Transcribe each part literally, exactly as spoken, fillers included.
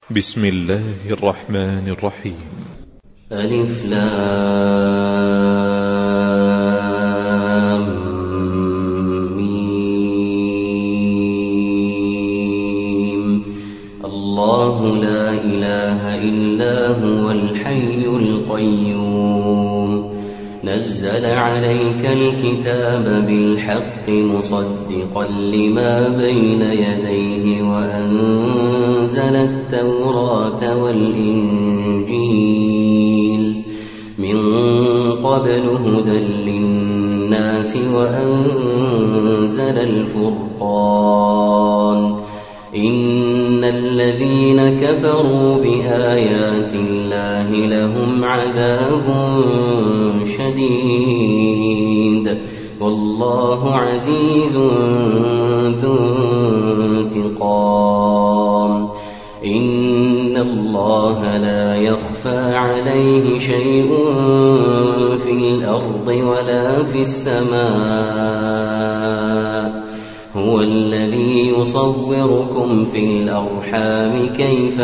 بسم الله الرحمن الرحيم. ألف لام ميم. الله لا إله إلا هو الحي القيوم نزل عليك الكتاب بالحق مصدقا لما بين يديه وأنزل التوراة والإنجيل من قبل هدى للناس وأنزل الفرقان إن الذين كفروا بآيات الله لهم عذاب شديد والله عزيز ذو انتقام إن الله لا يخفى عليه شيء في الأرض ولا في السماء هو الذي يصوركم في الأرحام كيف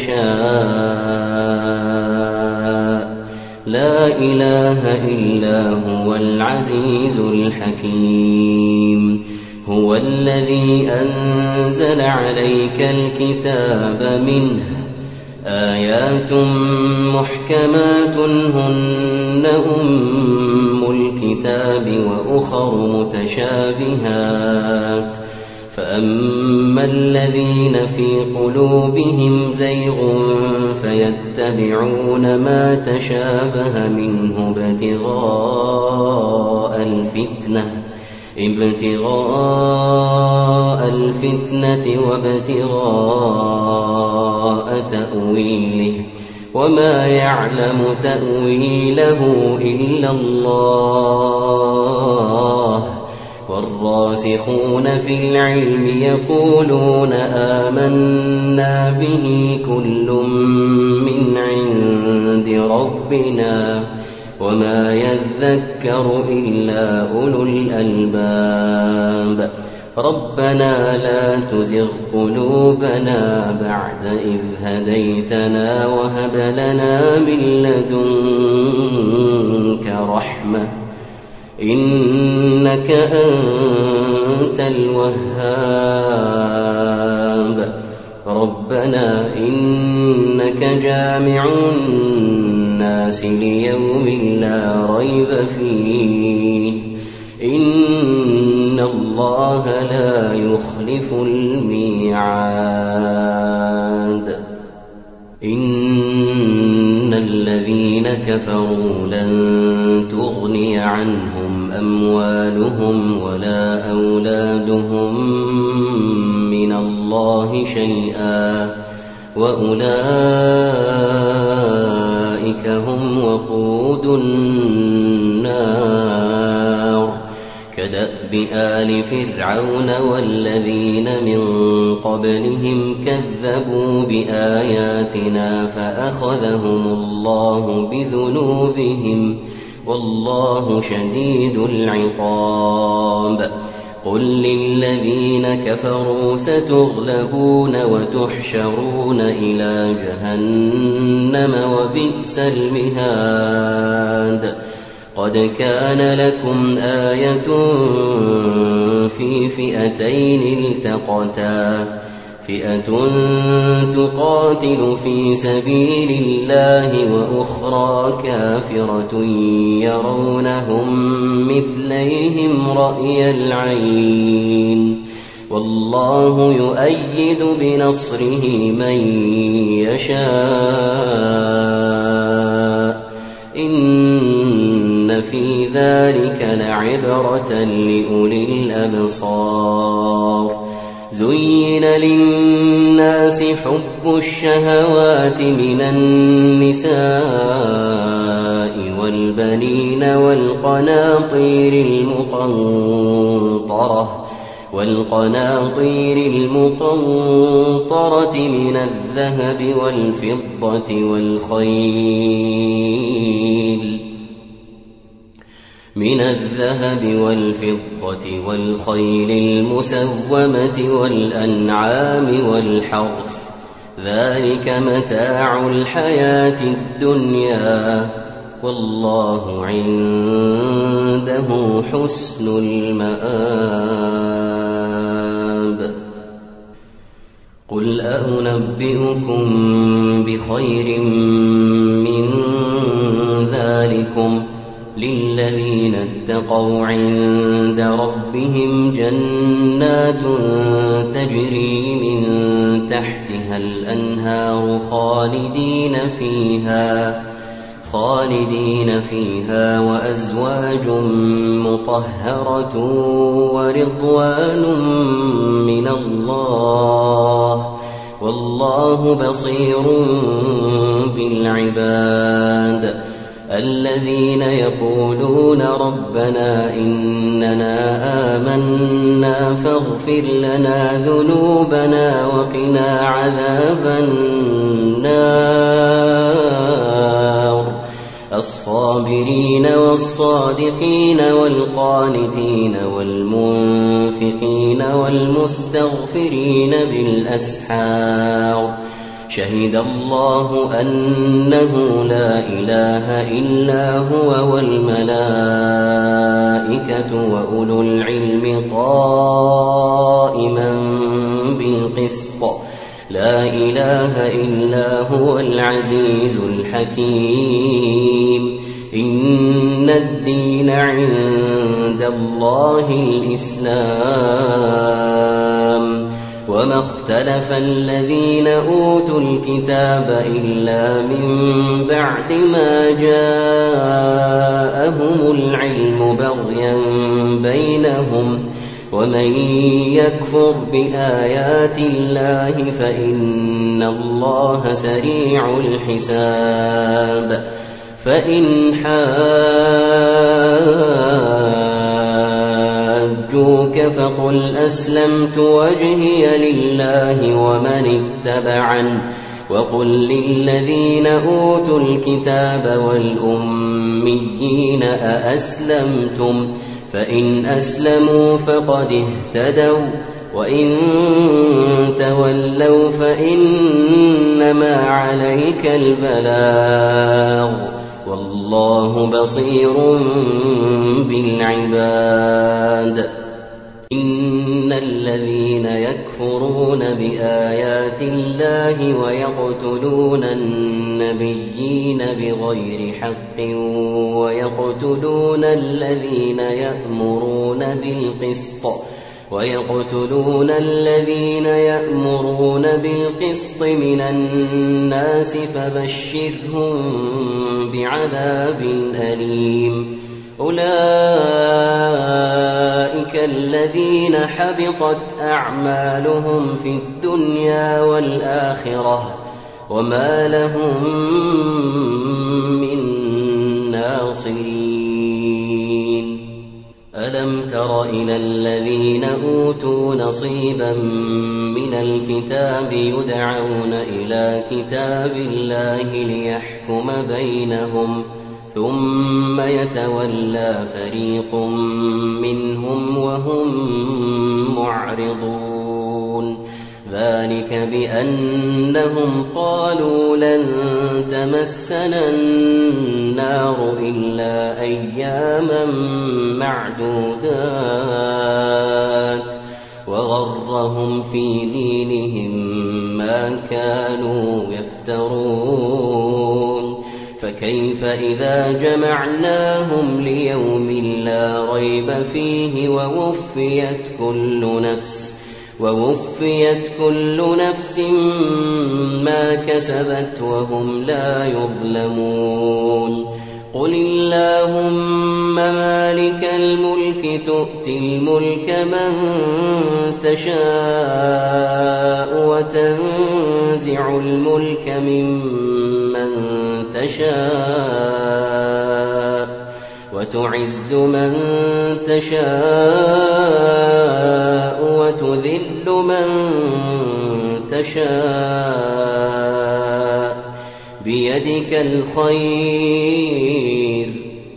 يشاء لا إله إلا هو العزيز الحكيم هو الذي أنزل عليك الكتاب منه آيات محكمات هن أم الكتاب وأخر متشابهات فأما الذين في قلوبهم زيغ فيتبعون ما تشابه منه ابتغاء الفتنة ابتغاء الفتنة وابتغاء تأويله وما يعلم تأويله إلا الله والراسخون في العلم يقولون آمنا به كل من عند ربنا وما يذكر إلا أولو الألباب ربنا لا تزغ قلوبنا بعد إذ هديتنا وهب لنا من لدنك رحمة إنك أنت الوهاب ربنا إنك جامع الناس ليوم لا ريب فيه إن الله لا يخلف الميعاد إن الذين كفروا لن تغني عنهم أموالهم ولا أولادهم من الله شيئا وأولئك هم وقود النار كدأب آل فرعون والذين من قبلهم كذبوا بآياتنا فأخذهم الله بذنوبهم والله شديد العقاب قل للذين كفروا ستغلبون وتحشرون إلى جهنم وبئس المهاد قد كان لكم آية في فئتين التقتا فئة تقاتل في سبيل الله وأخرى كافرة يرونهم مثليهم رأي العين والله يؤيد بنصره من يشاء إن في ذلك لعبرة لأولي الأبصار زين للناس حب الشهوات من النساء والبنين والقناطير المقنطرة والقناطير المقنطرة من الذهب والفضة والخيل من الذهب والفضة والخيل المسومة والأنعام والحرث ذلك متاع الحياة الدنيا والله عنده حسن المآب. قل أنبئكم بخير من ذلكم للذين اتقوا عند ربهم جنات تجري من تحتها الأنهار خالدين فيها خالدين فيها وأزواج مطهرة ورضوان من الله والله بصير بالعباد. الذين يقولون ربنا إننا آمنا فاغفر لنا ذنوبنا وقنا عذاب النار. الصابرين والصادقين والقانتين والمنفقين والمستغفرين بالأسحار. شهد الله أنه لا إله إلا هو والملائكة وأولو العلم قائما بالقسط لا إله إلا هو العزيز الحكيم. إن الدين عند الله الإسلام وما اختلف الذين أوتوا الكتاب إلا من بعد ما جاءهم العلم بغيا بينهم ومن يكفر بآيات الله فإن الله سريع الحساب. فإن حاجوك فقل أسلمت وجهي لله ومن اتبعني وقل للذين أوتوا الكتاب والأميين أأسلمتم فإن أسلموا فقد اهتدوا وإن تولوا فإنما عليك البلاغ والله بصير بالعباد. إن الذين يكفرون بآيات الله ويقتلون النبيين بغير حق ويقتلون الذين يأمرون بالقسط ويقتلون الذين يأمرون بالقسط من الناس فبشرهم بعذاب أليم. أولئك الذين حبطت أعمالهم في الدنيا والآخرة وما لهم من ناصرين. ألم تر إلى الذين أوتوا نصيبا من الكتاب يدعون إلى كتاب الله ليحكم بينهم ثم يتولى فريق منهم وهم معرضون. ذلك بأنهم قالوا لن تمسنا النار إلا أياما معدودات وغرهم في دينهم ما كانوا يفترون. فكيف إذا جمعناهم ليوم لا ريب فيه ووفيت كل نفس ووفيت كل نفس ما كسبت وهم لا يظلمون. قل اللهم مالك الملك تؤتي الملك من تشاء وتنزع الملك ممن تشاء وتعز من تشاء وتذل من تشاء بيدك الخير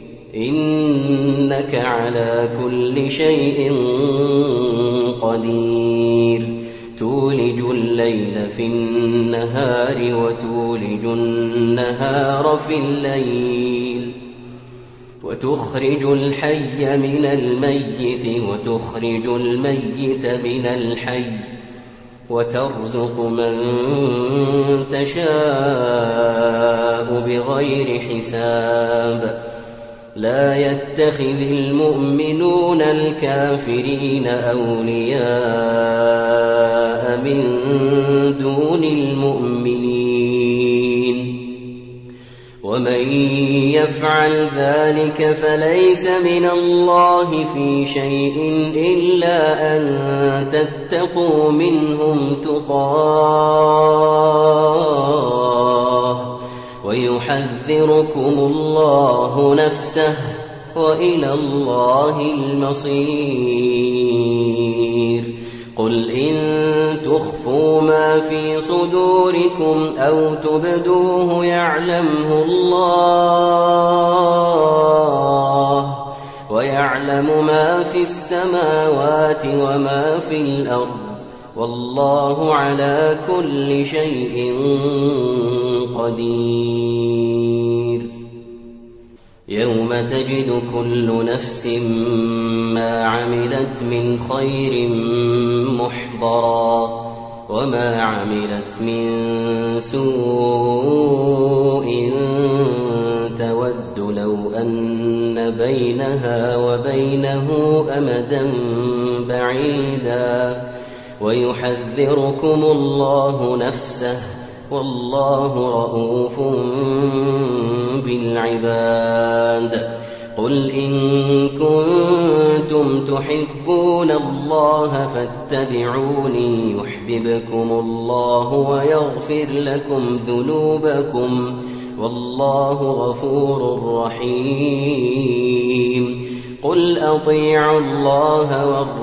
إنك على كل شيء قدير. تولج الليل في النهار وتولج النهار في الليل وتخرج الحي من الميت وتخرج الميت من الحي وترزق من تشاء بغير حساب لا يتخذ المؤمنون الكافرين أولياء من دون المؤمنين ومن يفعل ذلك فليس من الله في شيء إلا أن تتقوا منهم تقاه ويحذركم الله نفسه وإلى الله المصير قل إن تخفوا ما في صدوركم أو تبدوه يعلمه الله ويعلم ما في السماوات وما في الأرض والله على كل شيء قدير يوم تجد كل نفس ما عملت من خير محضرا وما عملت من سوء تود لو أن بينها وبينه أمدا بعيدا ويحذركم الله نفسه والله رءوف بالعباد قل إن كنتم تحبون الله فاتبعوني يحببكم الله ويغفر لكم ذنوبكم والله غفور رحيم قل أطيعوا الله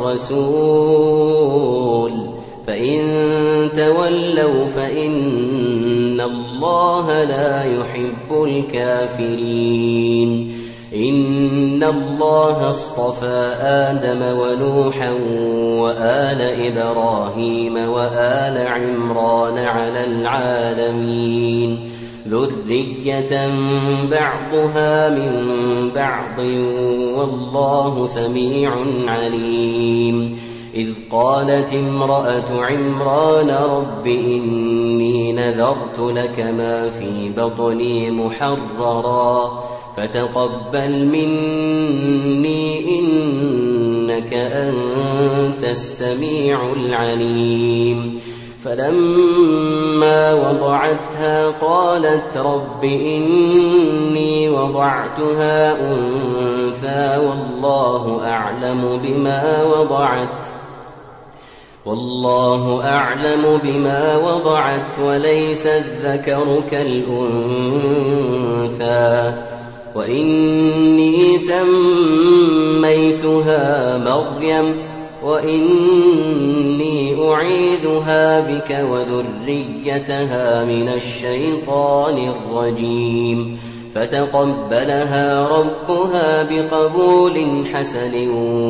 والرسول فإن تولوا فإن الله لا يحب الكافرين إن الله اصطفى آدم ونوحا وآل إبراهيم وآل عمران على العالمين ذرية بعضها من بعض والله سميع عليم إذ قالت امرأة عمران رب إني نذرت لك ما في بطني محررا فتقبل مني إنك أنت السميع العليم فلما وضعتها قالت رب إني وضعتها أنثى والله أعلم بما وضعت والله أعلم بما وضعت وليس الذكر كالأنثى وإني سميتها مريم وإني أعيذها بك وذريتها من الشيطان الرجيم فتقبلها ربها بقبول حسن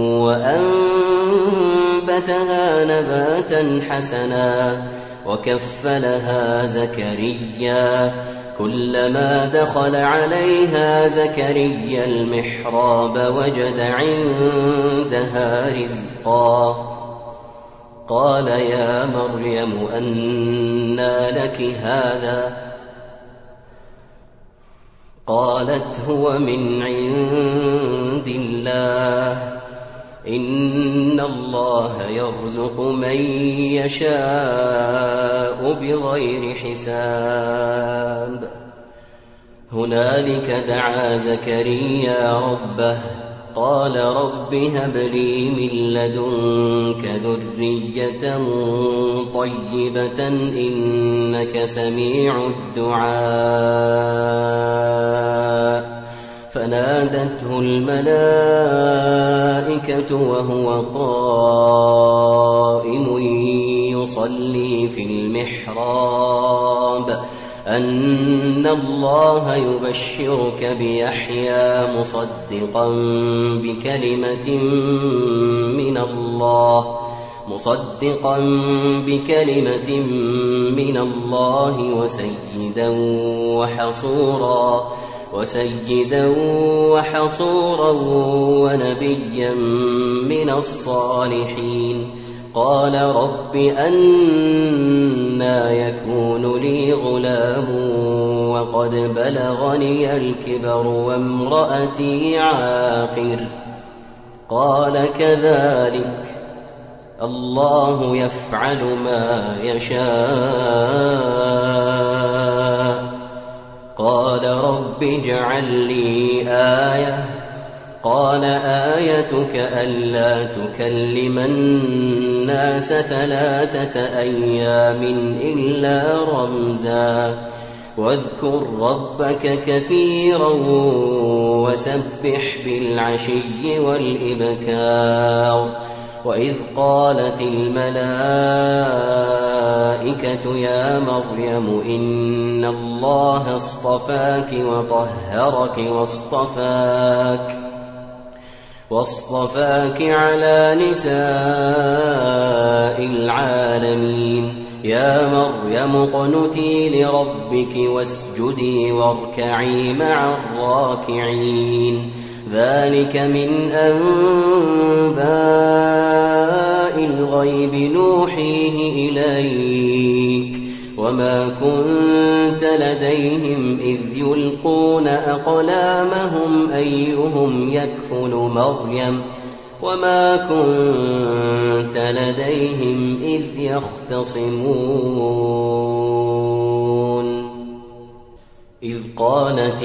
وأنبتها نباتا حسنا وكفلها زكريا كلما دخل عليها زكريا المحراب وجد عندها رزقا قال يا مريم أنى لك هذا قالت هو من عند الله إن الله يرزق من يشاء بغير حساب هنالك دعا زكريا ربه قال رب هب لي من لدنك ذرية طيبة إنك سميع الدعاء فنادته الملائكة وهو قائم يصلي في المحراب أن الله يبشرك بيحيى مصدقا بكلمة من الله مصدقا بكلمة من الله وسيدا وحصورا وسيدا وحصورا ونبيا من الصالحين. قال رب أنى يكون لي غلام وقد بلغني الكبر وامرأتي عاقر. قال كذلك الله يفعل ما يشاء. قال رب اجعل لي آية. قال آيتك ألا تكلم الناس ثلاثة أيام إلا رمزا واذكر ربك كثيرا وسبح بالعشي والإبكار. وإذ قالت الملائكة يا مريم إن الله اصطفاك وطهرك واصطفاك واصطفاك على نساء العالمين. يا مريم اقنتي لربك واسجدي واركعي مع الراكعين. ذلك من أنباء الغيب نوحيه إليك وما كنت لديهم إذ يلقون أقلامهم أيهم يكفل مريم وما كنت لديهم إذ يختصمون. إذ قالت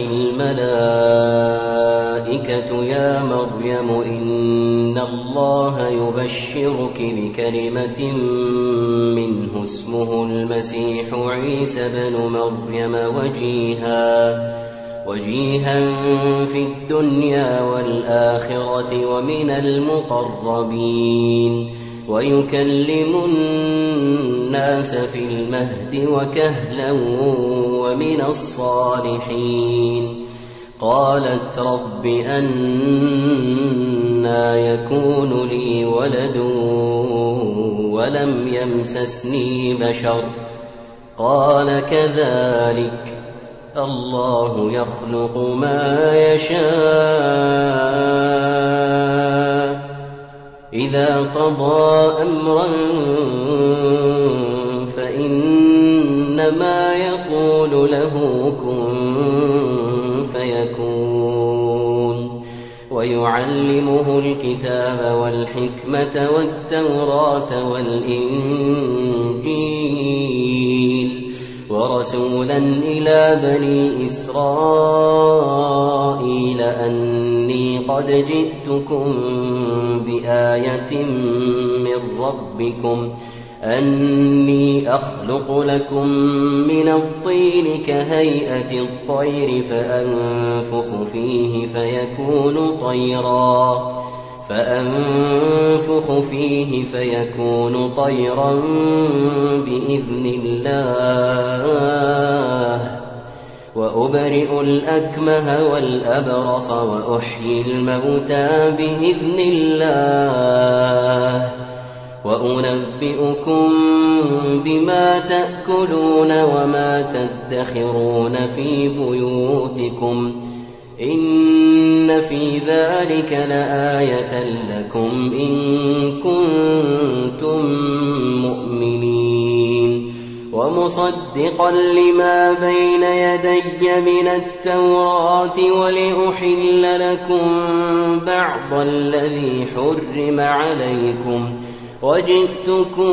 الملائكة يا مريم إن الله يبشرك بكلمة منه اسمه المسيح عيسى بن مريم وجيها وجيها في الدنيا والآخرة ومن المقربين ويكلم الناس في المهد وكهلا ومن الصالحين. قالت رب أنى يكون لي ولد ولم يمسسني بشر. قال كذلك الله يخلق ما يشاء إذا قضى أمرا فإنما يقول له كن فيكون. ويعلمه الكتاب والحكمة والتوراة والإنجيل ورسولا إلى بني إسرائيل أني قد جئتكم بآية من ربكم أني أخلق لكم من الطين كهيئة الطير فأنفخ فيه فيكون طيرا فأنفخ فيه فيكون طيرا بإذن الله. وأبرئ الأكمه والأبرص وأحيي الموتى بإذن الله. وأنبئكم بما تأكلون وما تدخرون في بيوتكم إن في ذلك لآية لكم إن كنتم مؤمنين. ومصدقا لما بين يدي من التوراة ولأحل لكم بعض الذي حرم عليكم وجئتكم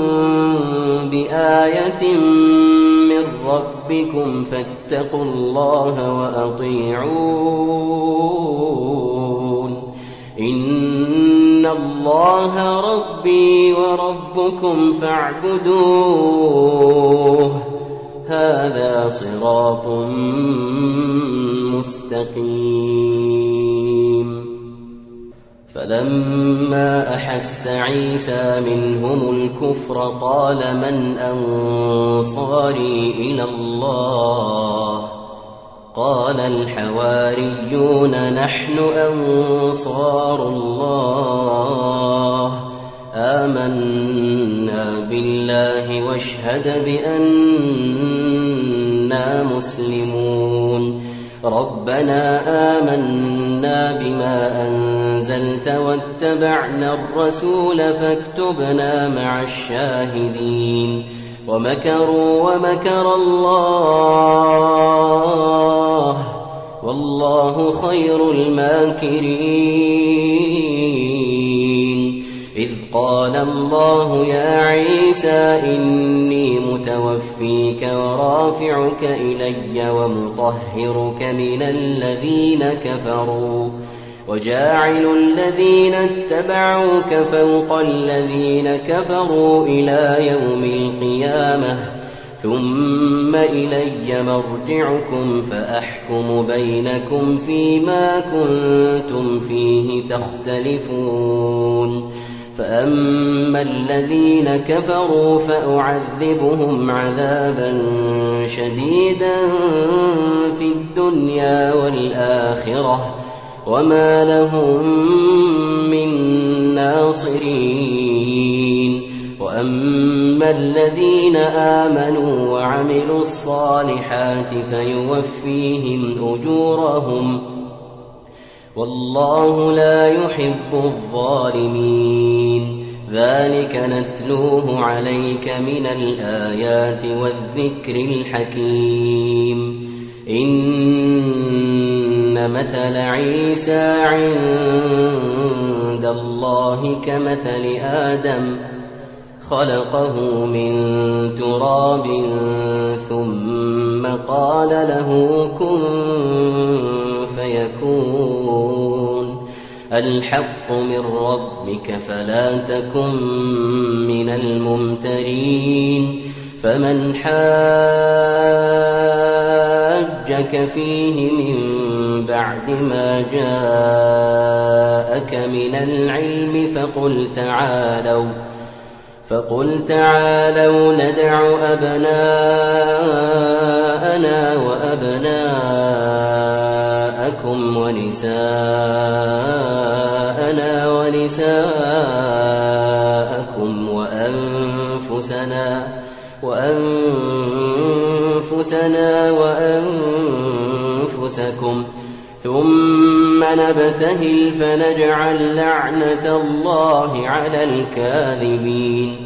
بآية من ربكم فاتقوا الله وأطيعون إن الله ربي وربكم فاعبدوه هذا صراط مستقيم. فلما أحس عيسى منهم الكفر قال من أنصاري إلى الله قال الحواريون نحن أنصار الله آمنا بالله واشهد بأننا مسلمون ربنا آمنا بما أنزلت واتبعنا الرسول فاكتبنا مع الشاهدين ومكروا ومكر الله والله خير الماكرين إذ قال الله يا عيسى إني متوفيك ورافعك إلي ومطهرك من الذين كفروا وجاعل الذين اتبعوك فوق الذين كفروا إلى يوم القيامة ثم إلي مرجعكم فأحكم بينكم فيما كنتم فيه تختلفون فأما الذين كفروا فأعذبهم عذابا شديدا في الدنيا والآخرة وما لهم من ناصرين وأما الذين آمنوا وعملوا الصالحات فيوفيهم أجورهم والله لا يحب الظالمين ذلك نتلوه عليك من الآيات والذكر الحكيم إن مثل عيسى عند الله كمثل آدم خلقه من تراب ثم قال له كن فيكون الحق من ربك فلا تكن من الممترين فمن حاجك فيه من بعد ما جاءك من العلم فقل تعالوا فقل تعالوا ندع أبناءنا وأبناءكم ونساءنا ونساءكم وأنفسنا وأنفسنا وأنفسكم ثم نبتهل فنجعل لعنة الله على الكاذبين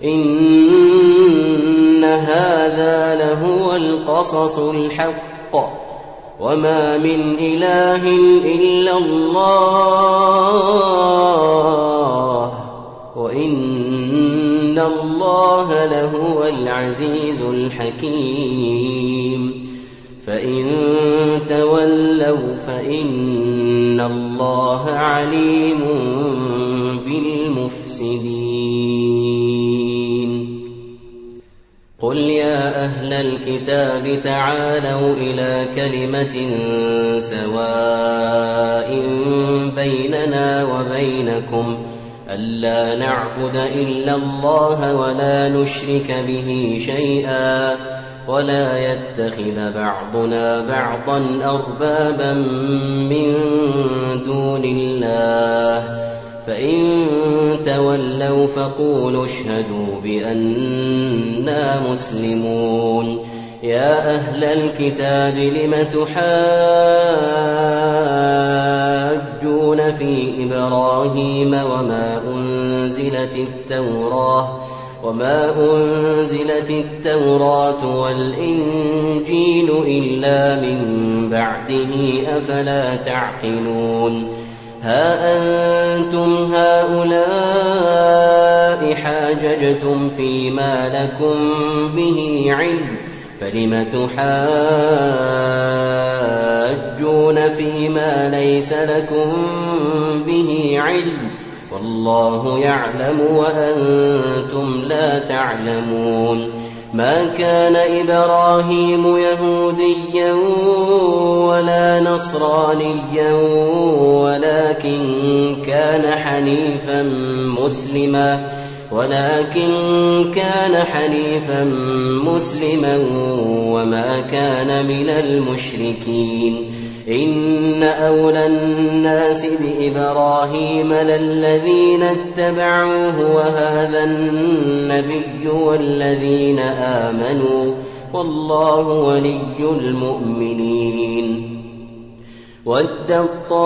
إن هذا لهو القصص الحق وما من إله إلا الله وإن الله لهو العزيز الحكيم فإن تولوا فإن الله عليم بالمفسدين قل يا أهل الكتاب تعالوا إلى كلمة سواء بيننا وبينكم ألا نعبد إلا الله ولا نشرك به شيئا ولا يتخذ بعضنا بعضا أربابا من دون الله فإن تولوا فقولوا اشهدوا بأننا مسلمون يا أهل الكتاب لم تحاجون في إبراهيم وما أنزلت التوراة وما أنزلت التوراة والإنجيل إلا من بعده أفلا تعقلون ها أنتم هؤلاء حاججتم فيما لكم به علم فلم تحاجون فيما ليس لكم به علم والله يعلم وأنتم لا تعلمون ما كان إبراهيم يهوديا ولا نصرانيا ولكن كان حنيفا مسلما ولكن كان حنيفا مسلما وما كان من المشركين إن أولى الناس بإبراهيم للذين اتبعوه وهذا النبي والذين آمنوا والله ولي المؤمنين. وَدَّت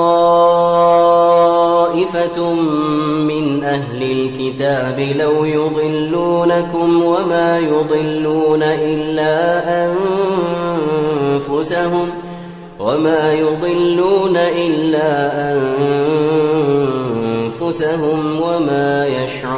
طَّائِفَةٌ مِّنْ أَهْلِ الْكِتَابِ لَوْ يُضِلُّونَكُمْ وَمَا يُضِلُّونَ إِلَّا أَنفُسَهُمْ وَمَا يُضِلُّونَ إِلَّا أَنفُسَهُمْ وَمَا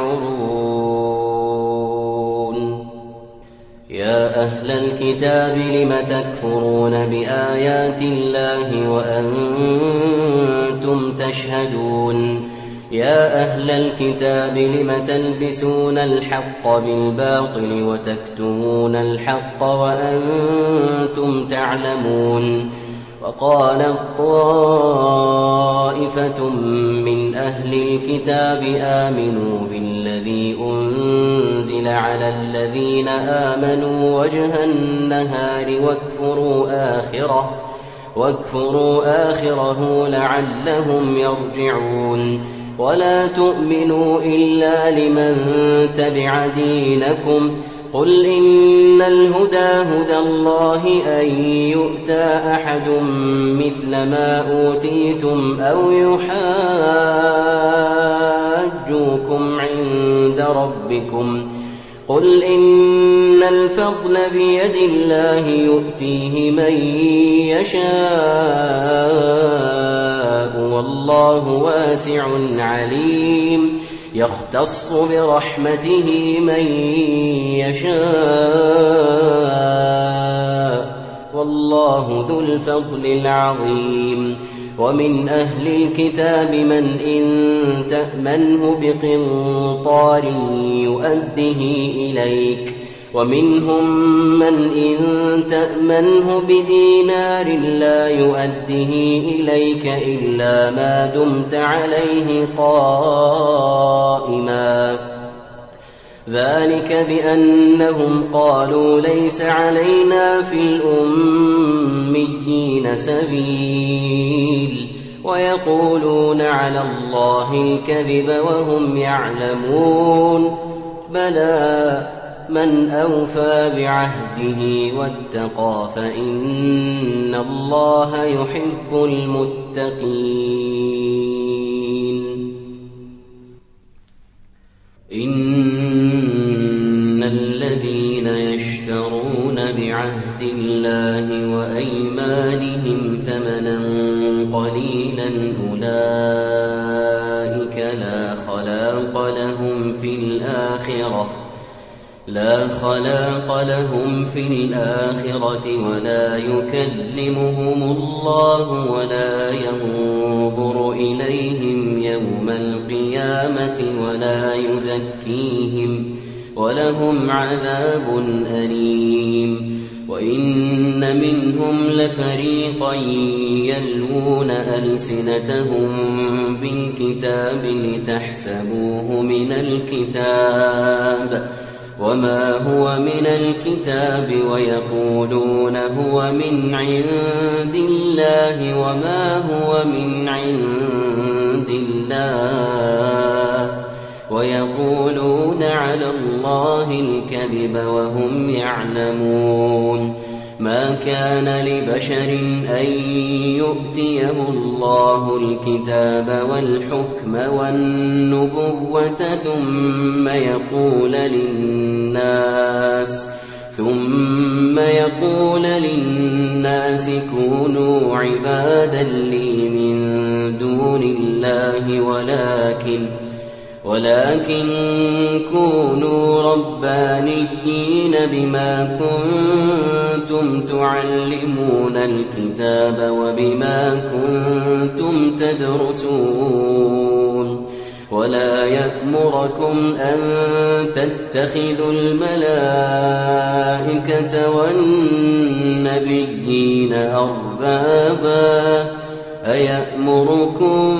يَشْعُرُونَ. يا أهل الكتاب لم تكفرون بآيات الله وأنتم تشهدون. يا أهل الكتاب لم تلبسون الحق بالباطل وتكتمون الحق وأنتم تعلمون. وقالت طائفة من أهل الكتاب آمنوا بالذي أنزل على الذين آمنوا وجه النهار واكفروا آخره واكفروا آخره لعلهم يرجعون. ولا تؤمنوا إلا لمن تبع دينكم قل إن الهدى هدى الله أن يؤتى أحد مثل ما أوتيتم أو يحاجوكم عند ربكم قل إن الفضل بيد الله يؤتيه من يشاء والله واسع عليم. يختص برحمته من يشاء والله ذو الفضل العظيم. ومن أهل الكتاب من إن تأمنه بقنطار يؤده إليك ومنهم من إن تأمنه بدينار لا يؤده إليك إلا ما دمت عليه قائما. ذلك بأنهم قالوا ليس علينا في الأميين سبيل ويقولون على الله الكذب وهم يعلمون. بلى من أوفى بعهده واتقى فإن الله يحب المتقين. إن الذين يشترون بعهد الله وأيمانهم ثمنا قليلا أولئك لا خلاق لهم في الآخرة لا خلاق لهم في الآخرة ولا يكلمهم الله ولا ينظر إليهم يوم القيامة ولا يزكيهم ولهم عذاب أليم. وإن منهم لفريقا يلوون ألسنتهم بالكتاب لتحسبوه من الكتاب وما هو من الكتاب ويقولون هو من عند الله وما هو من عند الله ويقولون على الله الكذب وهم يعلمون. ما كان لبشر أن يؤتيه الله الكتاب والحكم والنبوة ثم يقول للناس ثم يقول للناس كونوا عبادا لي من دون الله ولكن ولكن كونوا ربانيين بما كنتم تعلمون الكتاب وبما كنتم تدرسون. ولا يأمركم أن تتخذوا الملائكة والنبيين أربابا أيأمركم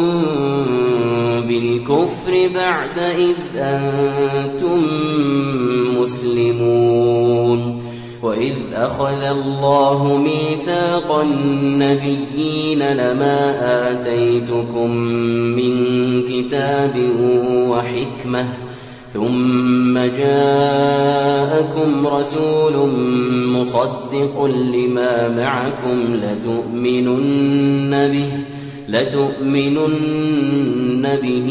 بالكفر بعد إذ أنتم مسلمون. وإذ أخذ الله ميثاق النبيين لما آتيتكم من كتاب وحكمة ثم جاءكم رسول مصدق لما معكم لتؤمنن به لتؤمنن به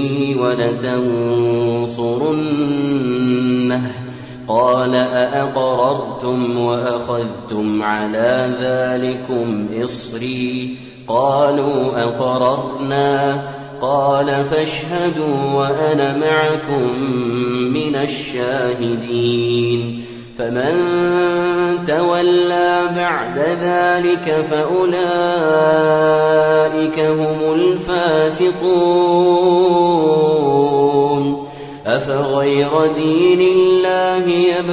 ولتنصرنه قال أأقررتم وأخذتم على ذلكم إصري قالوا أقررنا قال فاشهدوا وأنا معكم من الشاهدين فمن تولى بعد ذلك فأولئك هم الفاسقون أفغير دين الله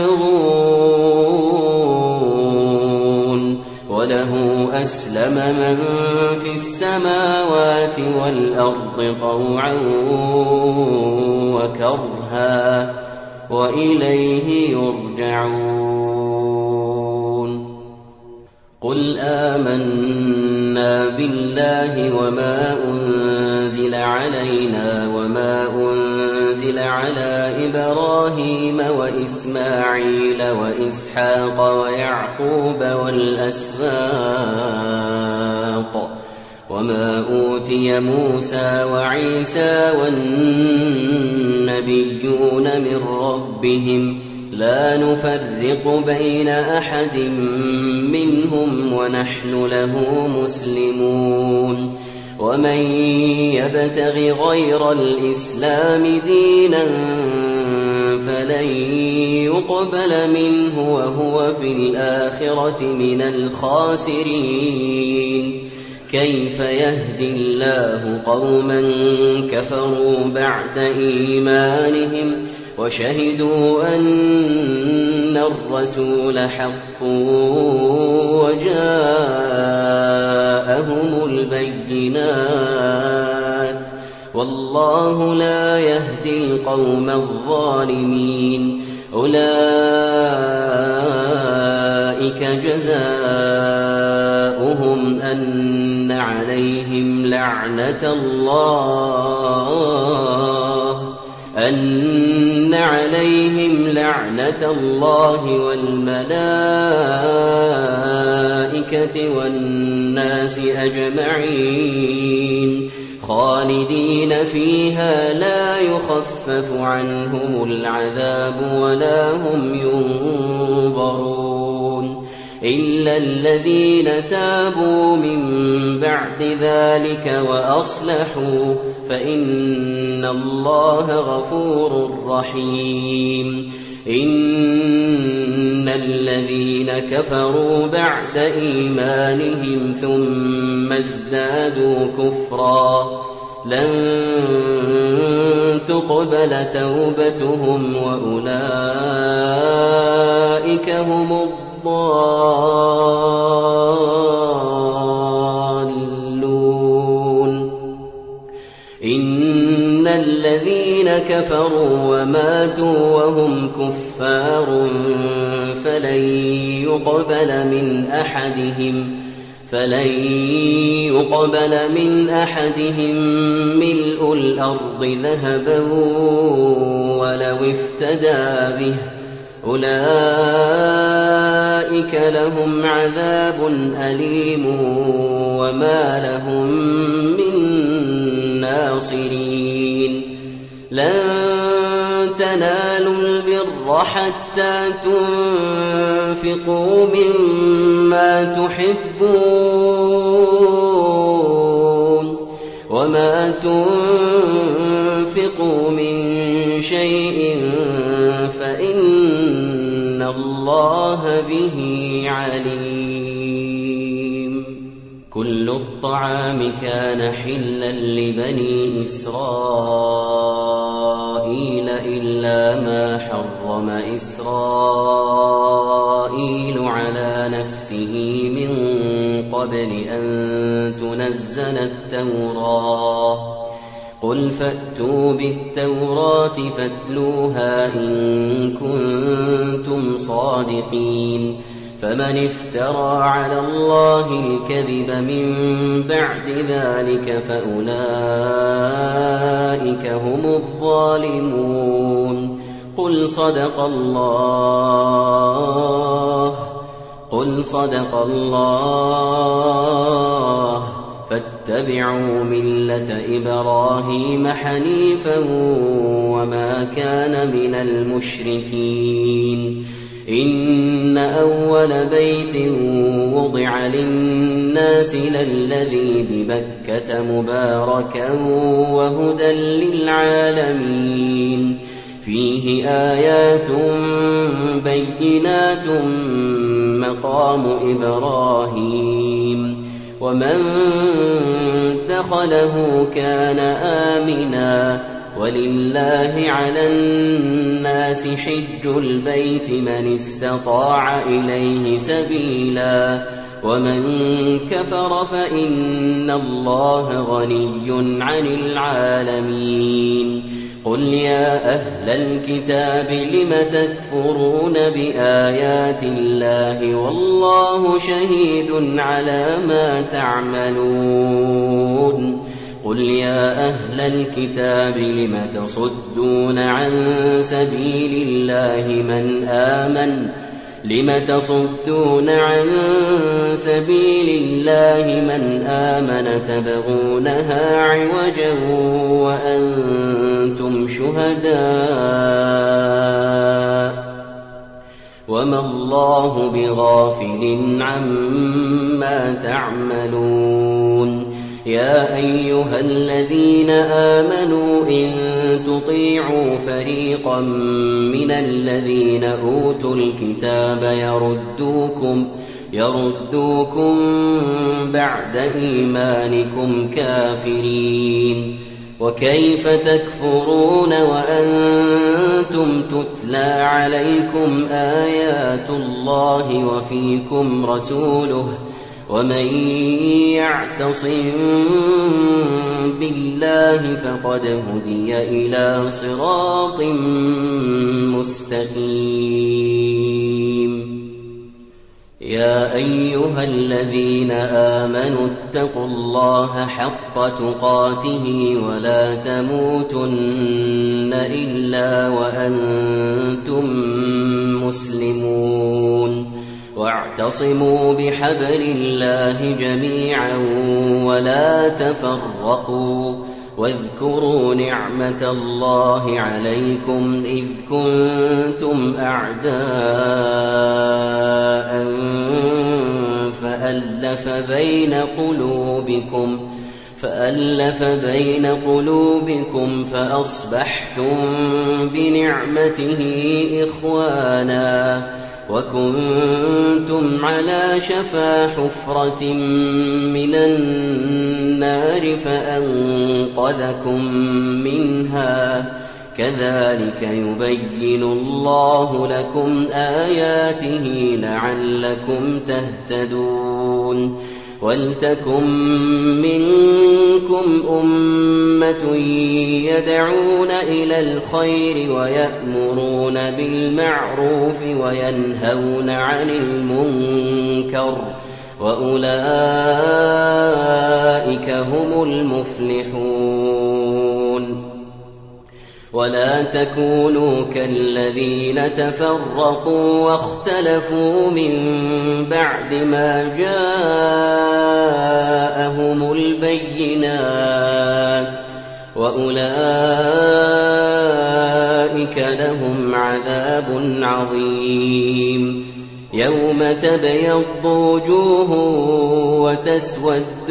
يبغون وله أسلم من في السماوات والأرض طوعا وكرها وإليه يرجعون قل آمنا بالله وما أنزل علينا وما أنزل على إبراهيم وإسماعيل وإسحاق ويعقوب والأسباط وما أوتي موسى وعيسى والنبيون من ربهم لا نفرق بين أحد منهم ونحن له مسلمون ومن يبتغ غير الإسلام دينا فلن يقبل منه وهو في الآخرة من الخاسرين كيف يهدي الله قوما كفروا بعد إيمانهم وشهدوا أن الرسول حق وجاءهم البينات والله لا يهدي القوم الظالمين أولئك جزاؤهم أن عليهم لعنة الله أن عليهم لعنة الله والملائكة والناس أجمعين خالدين فيها لا يخفف عنهم العذاب ولا هم ينظرون إلا الذين تابوا من بعد ذلك وأصلحوا فإن الله غفور رحيم إن الذين كفروا بعد إيمانهم ثم ازدادوا كفرا لن تقبل توبتهم وأولئك هم الضالون إن الذين كفروا وماتوا وهم كفار فلن يقبل من أحدهم فلن يقبل من أحدهم ملء الأرض ذهبا ولو افتدى به أولئك لهم عذاب أليم وما لهم من ناصرين لن تنالوا البر حتى تنفقوا مما تحبون وما تنفقوا من شيء فإن الله به عليم كل الطعام كان حلا لبني إسرائيل إلا ما حرم إسرائيل على نفسه من قبل أن تنزل التوراة قل فأتوا بالتوراة فاتلوها إن كنتم صادقين فمن افترى على الله الكذب من بعد ذلك فأولئك هم الظالمون. قل صدق الله قل صدق الله فاتبعوا ملة إبراهيم حنيفا وما كان من المشركين. إن أول بيت وضع للناس للذي ببكة مباركا وهدى للعالمين فيه آيات بينات مقام إبراهيم ومن دخله كان آمنا ولله على الناس حج البيت من استطاع إليه سبيلا ومن كفر فإن الله غني عن العالمين. قل يا أهل الكتاب لم تكفرون بآيات الله والله شهيد على ما تعملون. قل يا أهل الكتاب لم تصدون عن سبيل الله من آمن لم تصدون عن سبيل الله من آمن تبغونها عوجا وأنتم شهداء وما الله بغافل عما تعملون. يا أيها الذين آمنوا إن تطيعوا فريقا من الذين أوتوا الكتاب يردوكم يردوكم بعد إيمانكم كافرين وكيف تكفرون وأنتم تتلى عليكم آيات الله وفيكم رسوله ومن يعتصم بالله فقد هدي إلى صراط مستقيم. يا أيها الذين آمنوا اتقوا الله حق تقاته ولا تموتن إلا وأنتم مسلمون واعتصموا بحبل الله جميعا ولا تفرقوا واذكروا نعمة الله عليكم إذ كنتم أعداء فألف بين قلوبكم فألف بين قلوبكم فأصبحتم بنعمته إخوانا وكنتم على شفا حفرة من النار فأنقذكم منها كذلك يبين الله لكم آياته لعلكم تهتدون. ولتكن منكم أمة يدعون إلى الخير ويأمرون بالمعروف وينهون عن المنكر وأولئك هم المفلحون. ولا تكونوا كالذين تفرقوا واختلفوا من بعد ما جاءهم البينات وأولئك لهم عذاب عظيم. يوم تبيض وجوه وتسود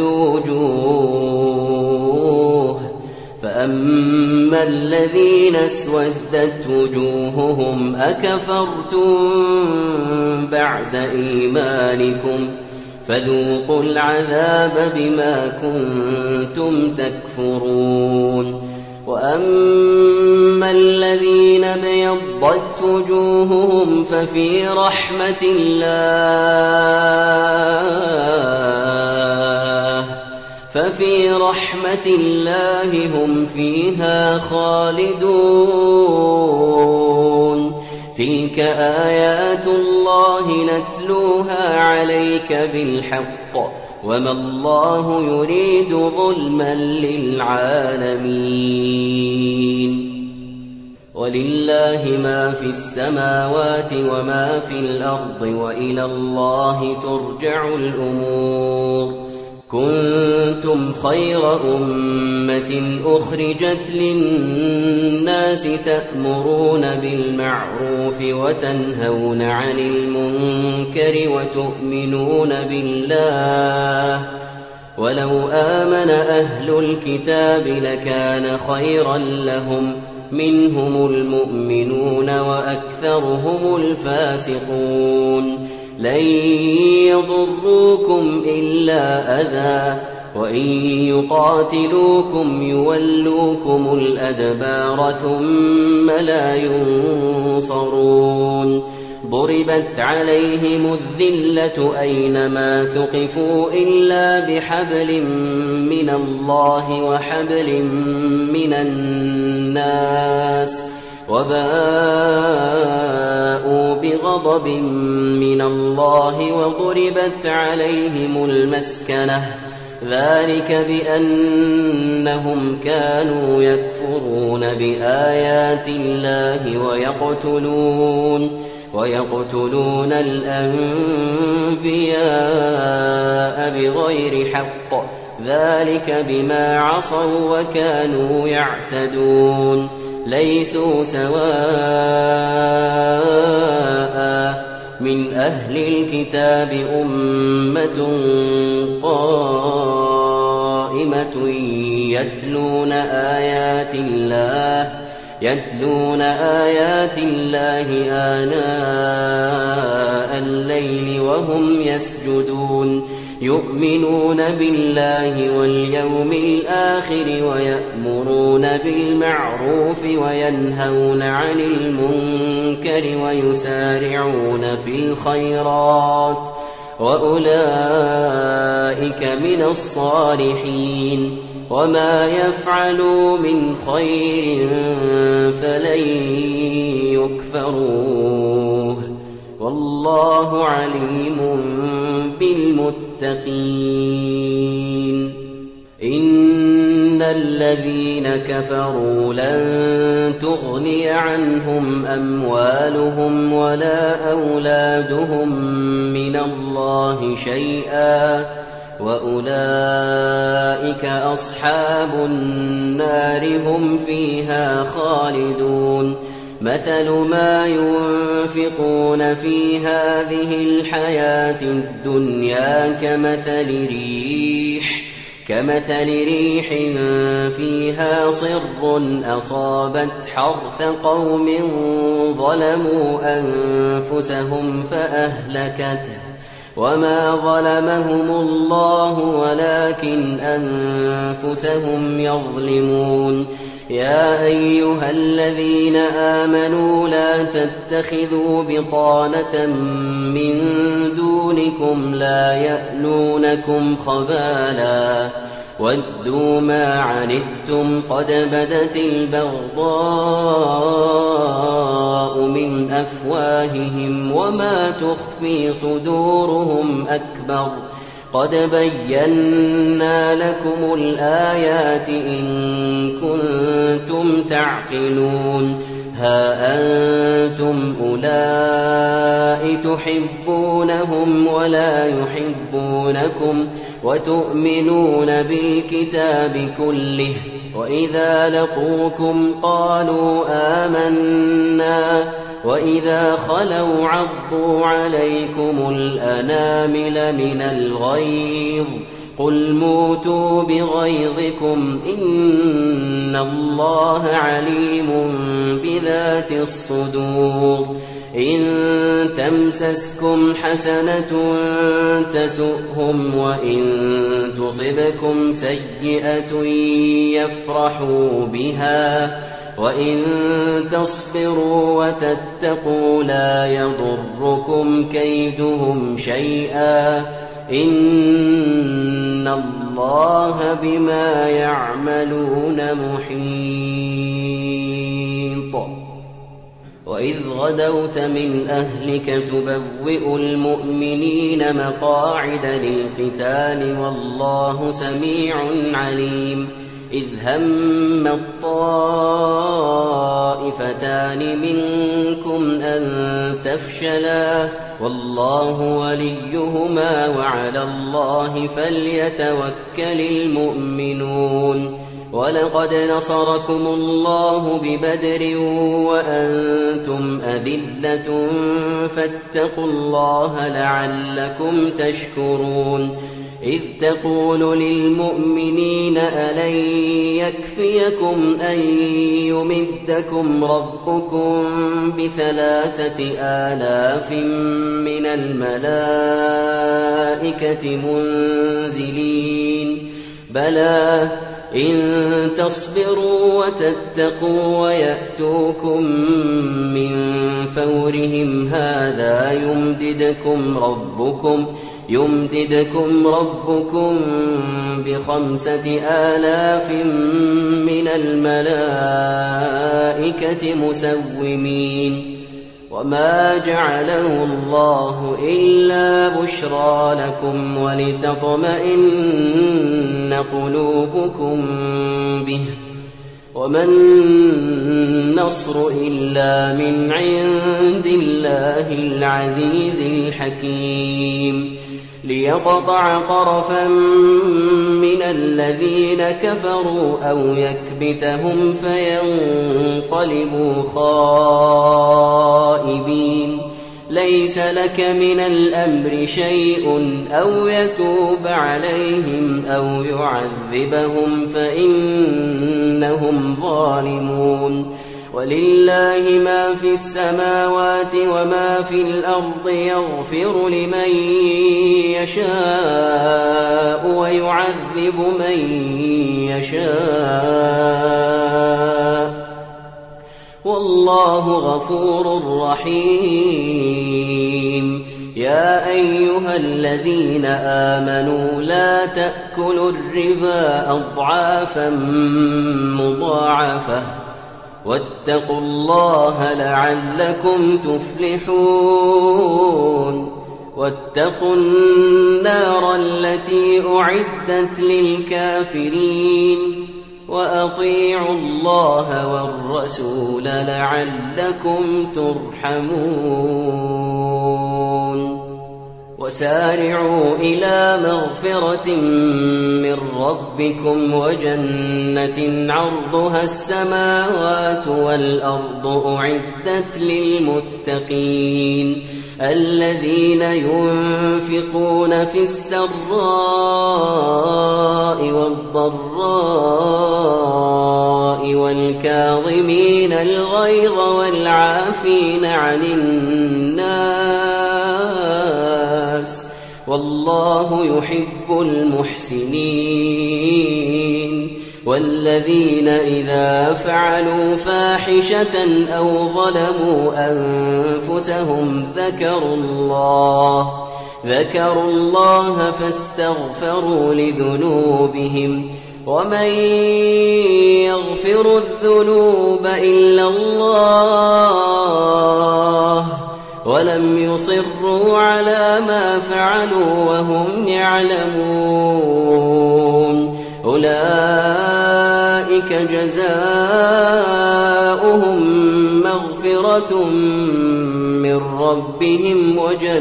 وجوه فأما الذين اسودت وجوههم أكفرتم بعد إيمانكم فذوقوا العذاب بما كنتم تكفرون. وأما الذين ابيضت وجوههم ففي رحمة الله ففي رحمة الله هم فيها خالدون. تلك آيات الله نتلوها عليك بالحق وما الله يريد ظلما للعالمين ولله ما في السماوات وما في الأرض وإلى الله ترجع الأمور كنتم خير أمة أخرجت للناس تأمرون بالمعروف وتنهون عن المنكر وتؤمنون بالله ولو آمن أهل الكتاب لكان خيرا لهم منهم المؤمنون وأكثرهم الفاسقون لن يضروكم إلا أذى وإن يقاتلوكم يولوكم الأدبار ثم لا ينصرون ضربت عليهم الذلة أينما ثقفوا إلا بحبل من الله وحبل من الناس وباءوا بغضب من الله وضربت عليهم المسكنة ذلك بأنهم كانوا يكفرون بآيات الله ويقتلون ويقتلون الأنبياء بغير حق ذلك بما عصوا وكانوا يعتدون ليسوا سواء من أهل الكتاب أمة قائمة يتلون آيات الله يتلون آيات الله آناء الليل وهم يسجدون يؤمنون بالله واليوم الآخر ويأمرون بالمعروف وينهون عن المنكر ويسارعون في الخيرات وأولئك من الصالحين وما يفعلوا من خير فلن يكفروه والله عليم بالمتقين إن الذين كفروا لن تغني عنهم أموالهم ولا أولادهم من الله شيئا وأولئك أصحاب النار هم فيها خالدون مثل ما ينفقون في هذه الحياة الدنيا كمثل ريح كمثل ريح فيها صر أصابت حرث قوم ظلموا أنفسهم فأهلكته وما ظلمهم الله ولكن أنفسهم يظلمون يا أيها الذين آمنوا لا تتخذوا بطانة من دونكم لا يألونكم خبالا ودوا ما عنتم قد بدت البغضاء من أفواههم وما تخفي صدورهم أكبر قد بينا لكم الآيات إن كنتم تعقلون ها أنتم أولئك تحبونهم ولا يحبونكم وتؤمنون بالكتاب كله وإذا لقوكم قالوا آمنا وإذا خلوا عضوا عليكم الأنامل من الغيظ قل موتوا بغيظكم إن الله عليم بذات الصدور إن تمسسكم حسنة تسؤهم وإن تصبكم سيئة يفرحوا بها وإن تصبروا وتتقوا لا يضركم كيدهم شيئا إن الله بما يعملون محيط وإذ غدوت من أهلك تبوئ المؤمنين مقاعد للقتال والله سميع عليم إذ هم الطائفتان منكم أن تفشلا والله وليهما وعلى الله فليتوكل المؤمنون ولقد نصركم الله ببدر وأنتم أذلة فاتقوا الله لعلكم تشكرون إذ تقول للمؤمنين ألن يكفيكم أن يمدكم ربكم بثلاثة آلاف من الملائكة منزلين بلى إن تصبروا وتتقوا ويأتوكم من فورهم هذا يمددكم ربكم يمددكم ربكم بخمسة آلاف من الملائكة مسومين وما جعله الله إلا بشرى لكم ولتطمئن قلوبكم به وما النصر إلا من عند الله العزيز الحكيم ليقطع طرفا من الذين كفروا أو يكبتهم فينقلبوا خائبين ليس لك من الأمر شيء أو يتوب عليهم أو يعذبهم فإنهم ظالمون ولله ما في السماوات وما في الأرض يغفر لمن يشاء ويعذب من يشاء والله غفور رحيم يا أيها الذين آمنوا لا تأكلوا الربا أضعافا مضاعفة واتقوا الله لعلكم تفلحون واتقوا النار التي أعدت للكافرين وأطيعوا الله والرسول لعلكم ترحمون وسارعوا إلى مغفرة من ربكم وجنة عرضها السماوات والأرض أعدت للمتقين الذين ينفقون في السراء والضراء والكاظمين الغيظ والعافين عن الناس والله يحب المحسنين والذين إذا فعلوا فاحشة أو ظلموا أنفسهم ذكروا الله ذكروا الله فاستغفروا لذنوبهم ومن يغفر الذنوب إلا الله ولم يصروا على ما فعلوا وهم يعلمون أولئك جزاؤهم مغفرة من ربهم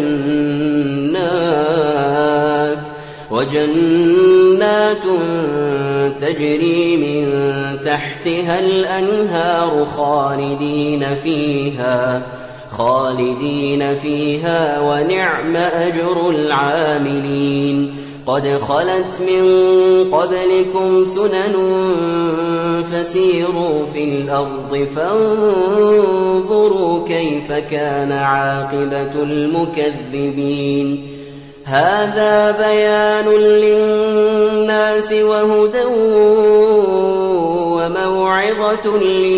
وجنات وجنات تجري من تحتها الأنهار خالدين فيها خالدين فيها ونعم أجر العاملين قد خلت من قبلكم سنن فسيروا في الأرض فانظروا كيف كان عاقبة المكذبين هذا بيان للناس وهدى وموعظة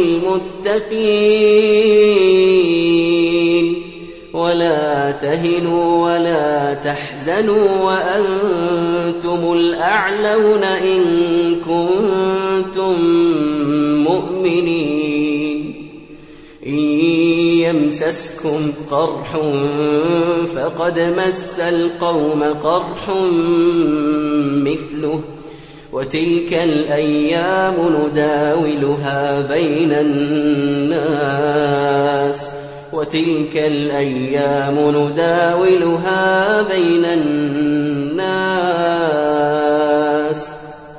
للمتقين ولا تهنوا ولا تحزنوا وأنتم الأعلون إن كنتم مؤمنين إن يمسسكم قرح فقد مس القوم قرح مثله وتلك الأيام نداولها بين الناس وتلك الأيام نداولها بين الناس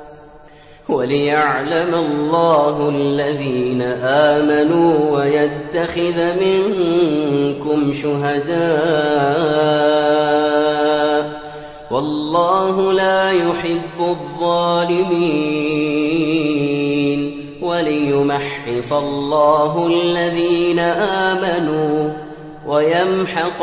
وليعلم الله الذين آمنوا ويتخذ منكم شهداء والله لا يحب الظالمين وليمحص الله الذين آمنوا ويمحق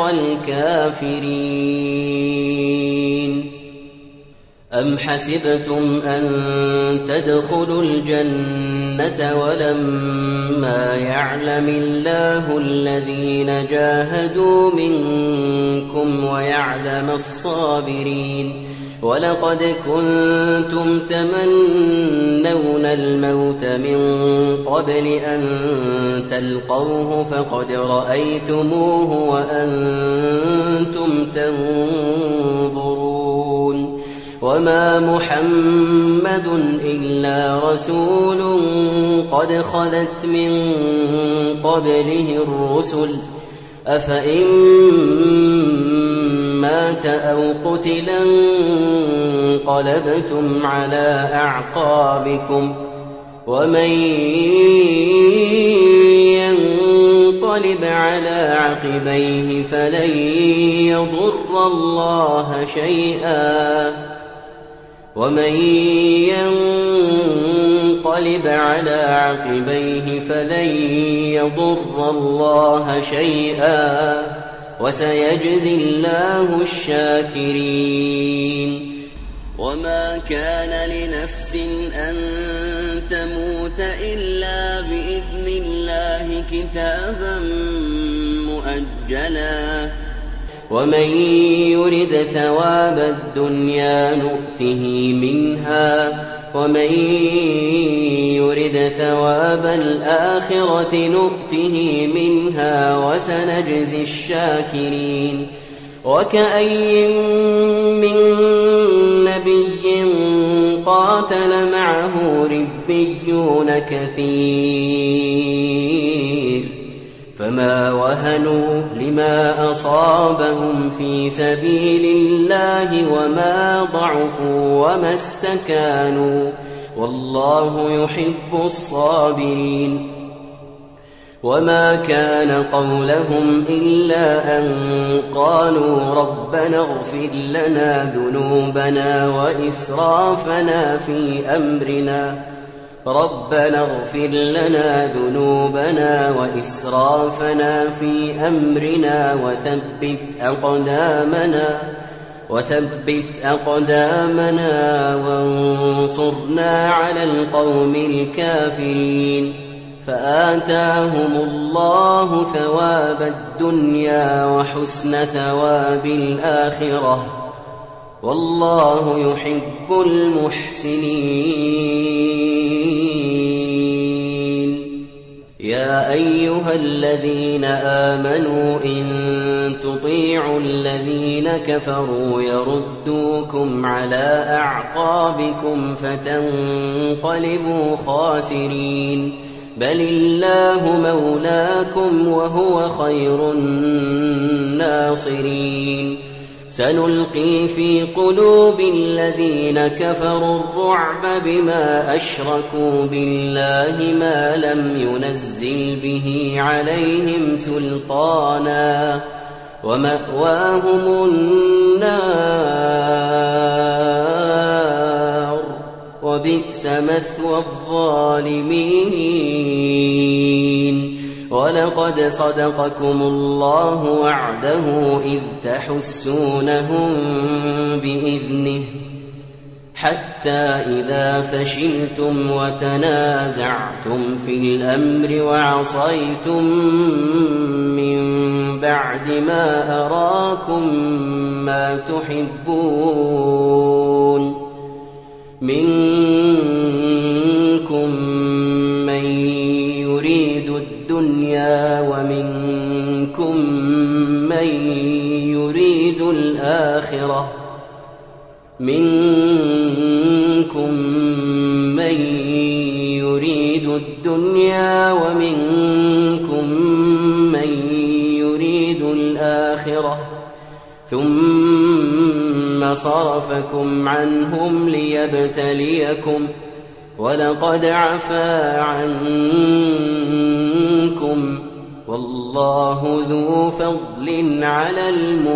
الكافرين. أم حسبتم أن تدخلوا الجنة ولما يعلم الله الذين جاهدوا منكم ويعلم الصابرين ولقد كنتم تمنون الموت من قبل أن تلقوه فقد رأيتموه وأنتم تنظرون وما محمد إلا رسول قد خلت من قبله الرسل أفإن مات أو قتلا انقلبتم على أعقابكم ومن ينقلب على عقبيه فلن يضر الله شيئا ومن ينقلب على عقبيه فلن يضر الله شيئا وسيجزي الله الشاكرين. وما كان لنفس أن تموت إلا بإذن الله كتابا مؤجلا ومن يرد ثواب الدنيا نؤته منها ومن يرد ثواب الآخرة نؤته منها وسنجزي الشاكرين. وكأي من نبي قاتل معه ربيون كثير فما وهنوا لما أصابهم في سبيل الله وما ضعفوا وما استكانوا والله يحب الصابرين. وما كان قولهم إلا أن قالوا ربنا اغفر لنا ذنوبنا وإسرافنا في أمرنا ربنا اغفر لنا ذنوبنا وإسرافنا في أمرنا وثبت أقدامنا وثبت أقدامنا وانصرنا على القوم الكافرين. فآتاهم الله ثواب الدنيا وحسن ثواب الآخرة والله يحب المحسنين. يا أيها الذين آمنوا إن تطيعوا الذين كفروا يردوكم على أعقابكم فتنقلبوا خاسرين بل الله مولاكم وهو خير الناصرين. سنلقي في قلوب الذين كفروا الرعب بما أشركوا بالله ما لم ينزل به عليهم سلطانا ومأواهم النار وبئس مثوى الظالمين. ولقد صدقكم الله وعده إذ تحسونهم بإذنه حتى إذا فشلتم وتنازعتم في الأمر وعصيتم من بعد ما أراكم ما تحبون منكم من يريد الدنيا ومنكم منكم من يريد الدنيا ومنكم من يريد الآخرة ثم صرفكم عنهم ليبتليكم ولقد عفا عنكم والله ذو فضل على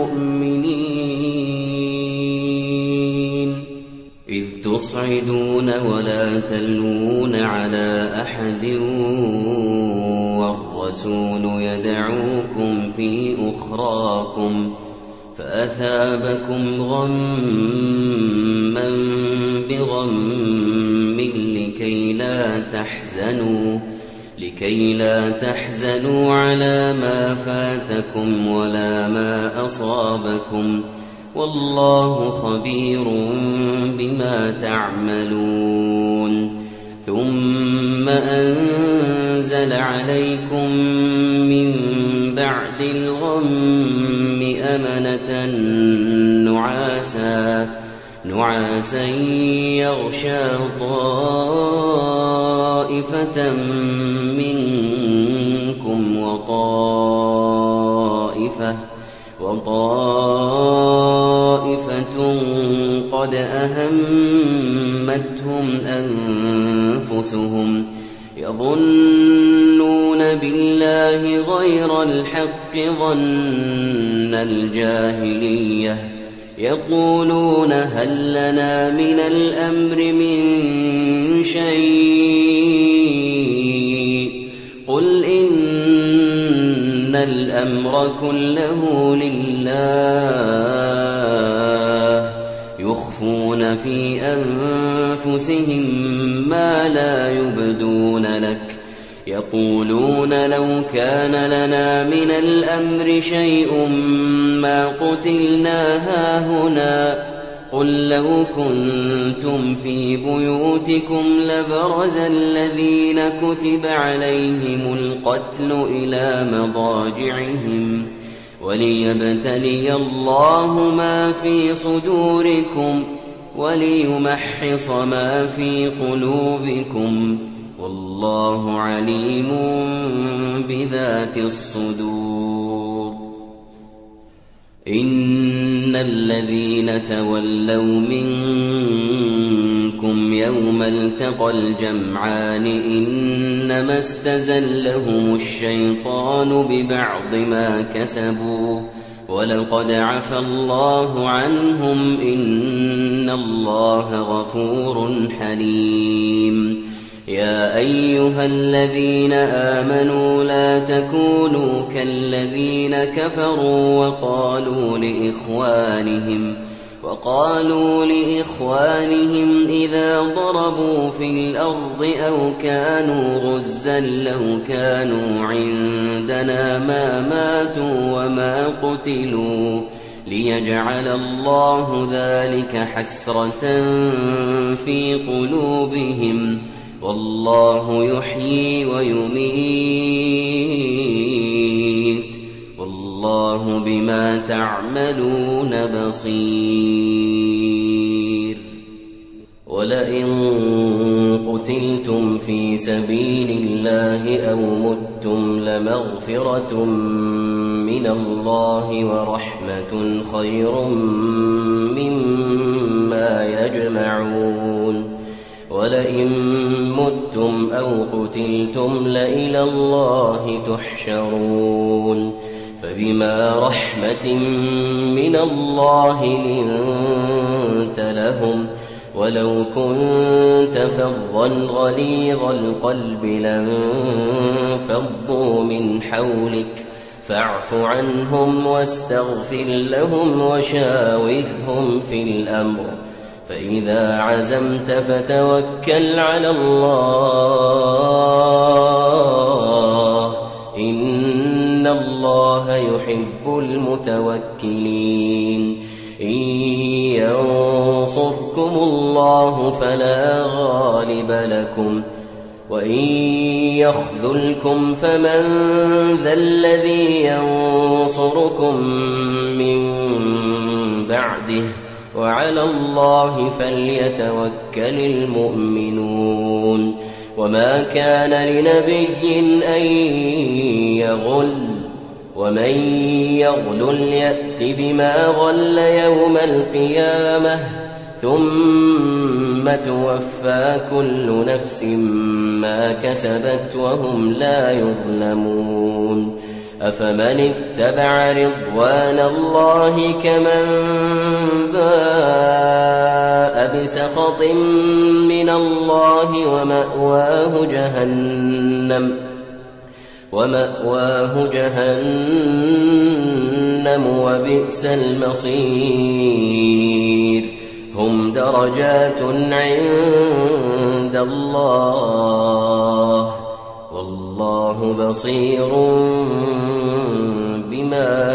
المؤمنين إذ تصعدون ولا تلوون على أحد والرسول يدعوكم في أخراكم فأثابكم غما بغم لكي لا تحزنوا لكي لا تحزنوا على ما فاتكم ولا ما أصابكم والله خبير بما تعملون ثم أنزل عليكم من بعد الغم أمنة نعاسا نعاسا يغشى طائفة منكم وطائفة وطائفة قد أهمتهم أنفسهم يظنون بالله غير الحق ظن الجاهلية يقولون هل لنا من الأمر من شيء قل إن الأمر كله لله يخفون في أنفسهم ما لا يبدون لك يقولون لو كان لنا من الأمر شيء ما قتلنا هاهنا قل لو كنتم في بيوتكم لبرز الذين كتب عليهم القتل إلى مضاجعهم وليبتلي الله ما في صدوركم وليمحص ما في قلوبكم والله عليم بذات الصدور إن الذين تولوا منكم يوم التقى الجمعان إنما استزلهم الشيطان ببعض ما كسبوا ولقد عفا الله عنهم إن الله غفور حليم يا أيها الذين آمنوا لا تكونوا كالذين كفروا وقالوا لإخوانهم وقالوا لإخوانهم إذا ضربوا في الأرض أو كانوا غزا لو كانوا عندنا ما ماتوا وما قتلوا ليجعل الله ذلك حسرة في قلوبهم والله يحيي ويميت والله بما تعملون بصير ولئن قتلتم في سبيل الله أو متم لمغفرة من الله ورحمة خير مما يجمعون ولئن متم أو قتلتم لإلى الله تحشرون فبما رحمة من الله لنت لهم ولو كنت فظا غليظ القلب لانفضوا من حولك فاعف عنهم واستغفر لهم وشاورهم في الأمر فإذا عزمت فتوكل على الله إن الله يحب المتوكلين إن ينصركم الله فلا غالب لكم وإن يخذلكم فمن ذا الذي ينصركم من بعده وعلى الله فليتوكل المؤمنون وما كان لنبي أن يغل ومن يغل يأت بما غل يوم القيامة ثم توفى كل نفس ما كسبت وهم لا يظلمون أفمن اتبع رضوان الله كمن باء بسخط من الله ومأواه جهنم ومأواه جهنم وبئس المصير هم درجات عند الله والله بصير بما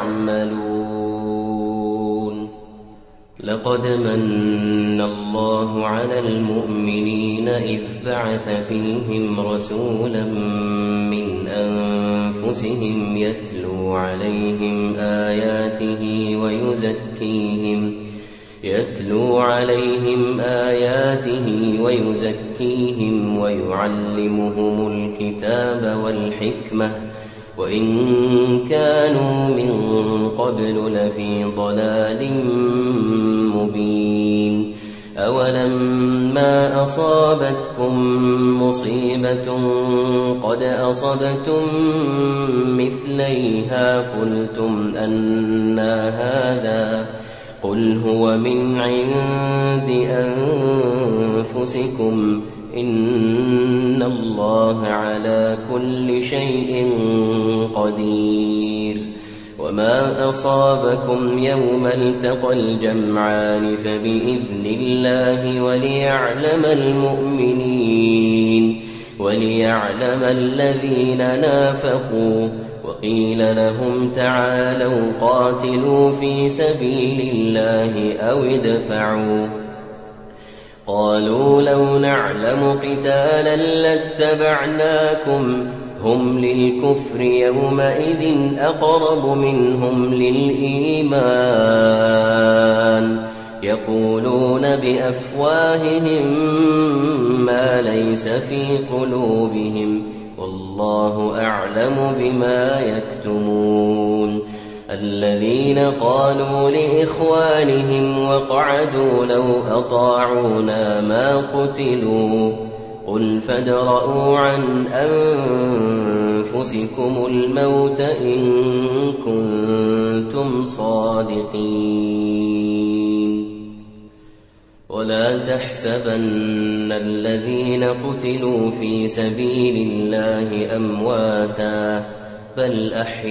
يعملون لقد من الله على المؤمنين إذ بعث فيهم رسولا من أنفسهم يتلو عليهم آياته ويزكيهم يتلو عليهم آياته ويزكيهم ويعلمهم الكتاب والحكمة وإن كانوا من قبل لفي ضلال مبين أولما أصابتكم مصيبة قد أصبتم مثليها قلتم أنى هذا قل هو من عند أنفسكم إن الله على كل شيء قدير وما أصابكم يوم التقى الجمعان فبإذن الله وليعلم المؤمنين وليعلم الذين نافقوا وقيل لهم تعالوا قاتلوا في سبيل الله أو ادفعوا قالوا لو نعلم قتالا لاتبعناكم هم للكفر يومئذ أقرب منهم للإيمان يقولون بأفواههم ما ليس في قلوبهم والله أعلم بما يكتمون الذين قالوا لإخوانهم وقعدوا لو أطاعونا ما قتلوا قل فادرءوا عن أنفسكم الموت إن كنتم صادقين ولا تحسبن الذين قتلوا في سبيل الله أمواتا بل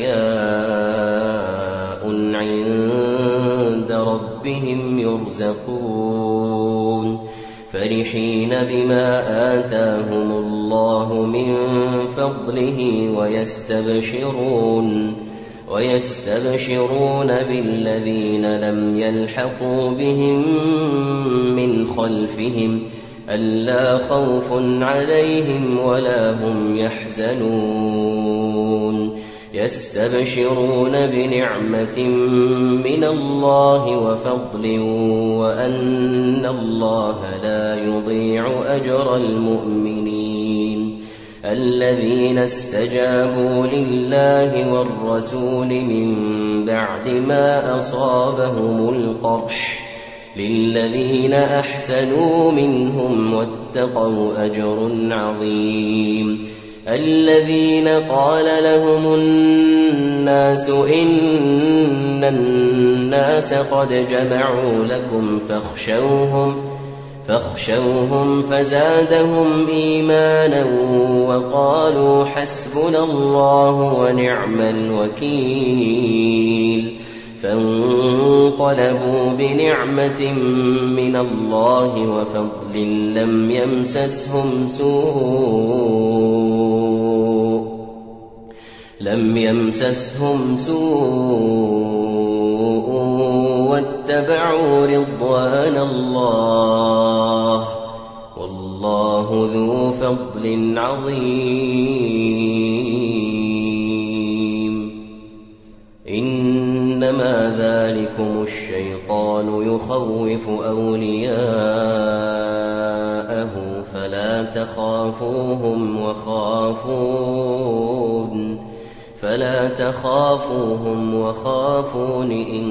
أحياء عند ربهم يرزقون فرحين بما آتاهم الله من فضله ويستبشرون ويستبشرون بالذين لم يلحقوا بهم من خلفهم ألا خوف عليهم ولا هم يحزنون يستبشرون بنعمة من الله وفضل وأن الله لا يضيع أجر المؤمنين الذين استجابوا لله والرسول من بعد ما أصابهم القرح للذين أحسنوا منهم واتقوا أجر عظيم الذين قال لهم الناس إن الناس قد جمعوا لكم فاخشوهم فاخشوهم فزادهم إيمانا وقالوا حسبنا الله ونعم الوكيل فانقلبوا بنعمة من الله وفضل لم يمسسهم سوء لم يمسسهم سوء واتبعوا رضوان الله والله ذو فضل عظيم إن إنما ذلكم الشيطان يخوف أولياءه فلا تخافوهم وخافون فلا تخافوهم وخافون إن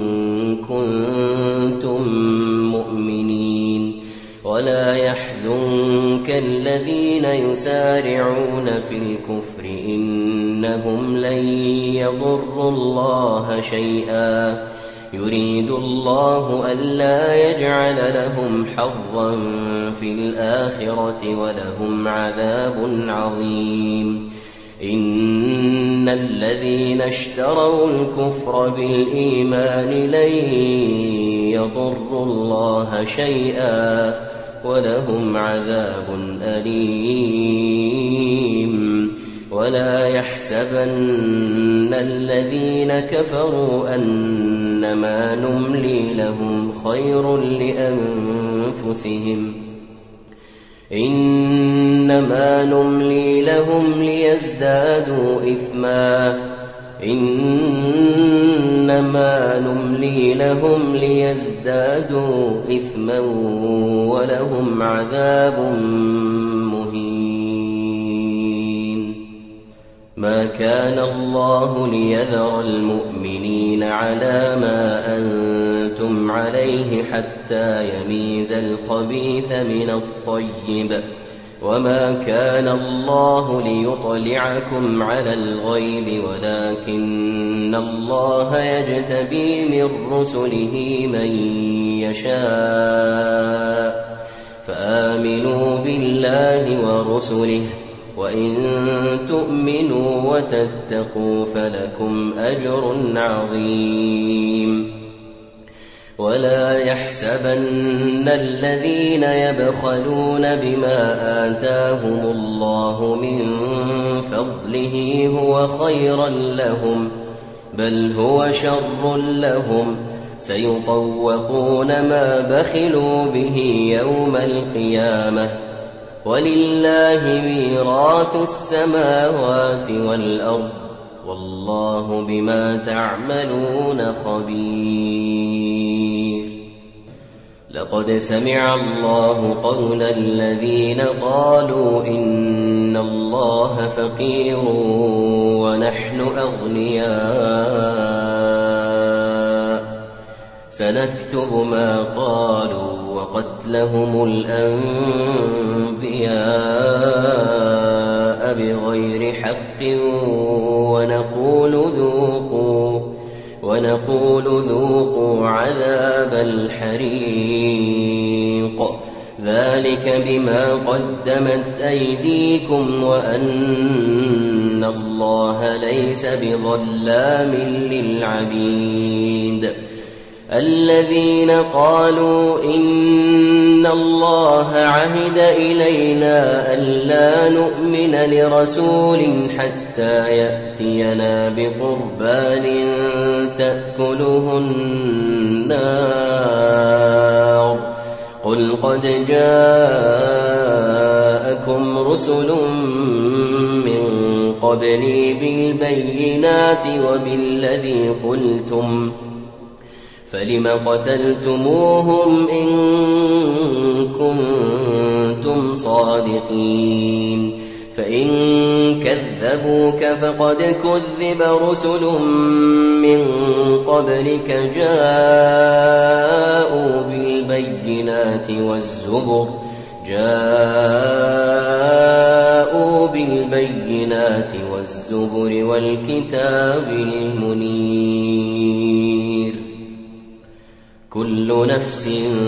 كنتم مؤمنين ولا يحزنك الذين يسارعون في الكفر إنهم لن يضروا الله شيئا يريد الله ألا يجعل لهم حظا في الآخرة ولهم عذاب عظيم إن الذين اشتروا الكفر بالإيمان لن يضروا الله شيئا ولهم عذاب أليم ولا يحسبن الذين كفروا أنما نملي لهم خير لأنفسهم إنما نملي لهم ليزدادوا إثما إنما نملي لهم ليزدادوا إثما ولهم عذاب مهين ما كان الله ليذر المؤمنين على ما أنتم عليه حتى يميز الخبيث من الطيب وما كان الله ليطلعكم على الغيب ولكن الله يجتبي من رسله من يشاء فآمنوا بالله ورسله وإن تؤمنوا وتتقوا فلكم أجر عظيم ولا يحسبن الذين يبخلون بما آتاهم الله من فضله هو خيرا لهم بل هو شر لهم سيطوقون ما بخلوا به يوم القيامة ولله ميراث السماوات والأرض والله بما تعملون خبير لقد سمع الله قول الذين قالوا إن الله فقير ونحن أغنياء سنكتب ما قالوا وقتلهم الأنبياء بغير حق ونقول ذوقوا ونقول ذوقوا عذاب الحريق ذلك بما قدمت أيديكم وأن الله ليس بظلام للعبيد الذين قالوا إن الله عهد إلينا ألا نؤمن لرسول حتى يأتينا بقربان تأكله النار قل قد جاءكم رسل من قبلي بالبينات وبالذي قلتم فلم قتلتموهم إن كنتم صادقين فإن كذبوك فقد كذب رسل من قبلك جاءوا بالبينات والزبر جاءوا بالبينات والزبر والكتاب المنير كل نفس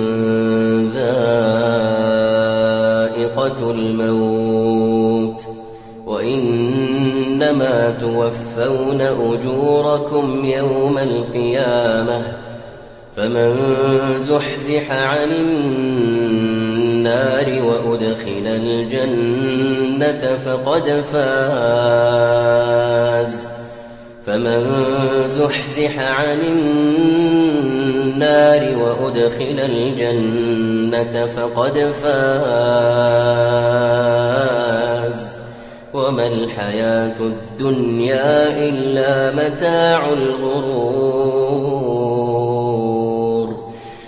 ذائقة الموت وإنما توفون أجوركم يوم القيامة فمن زحزح عن النار وأدخل الجنة فقد فاز فمن زحزح عن النار وأدخل الجنة فقد فاز وما الحياة الدنيا إلا متاع الغرور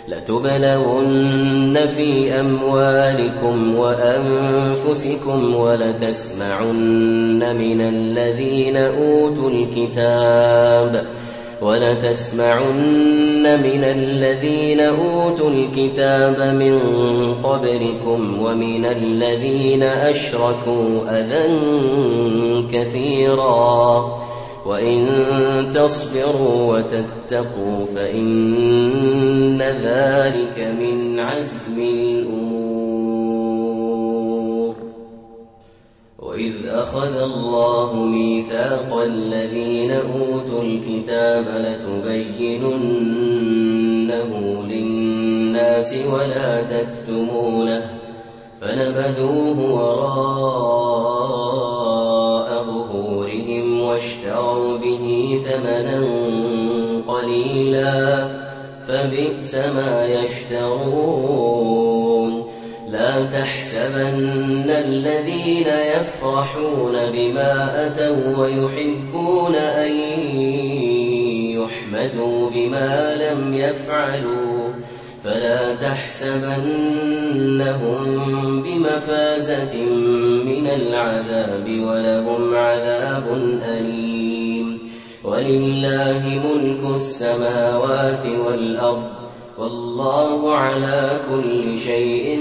لتبلون في أموالكم وأنفسكم ولتسمعن من الذين أوتوا الكتاب ولتسمعن من الذين أوتوا الكتاب من قبلكم ومن الذين أشركوا أذى كثيرا وإن تصبروا وتتقوا فإن ذلك من عزم الأمور. وإذ أخذ الله ميثاق الذين أوتوا الكتاب لتبيننه للناس ولا تكتمونه فنبذوه وراء ظهورهم واشتروا به ثمنا قليلا فبئس ما يشترون. لا تحسبن الذين يفرحون بما أتوا ويحبون أن يحمدوا بما لم يفعلوا فلا تحسبنهم بمفازة من العذاب ولهم عذاب أليم. ولله ملك السماوات والأرض والله على كل شيء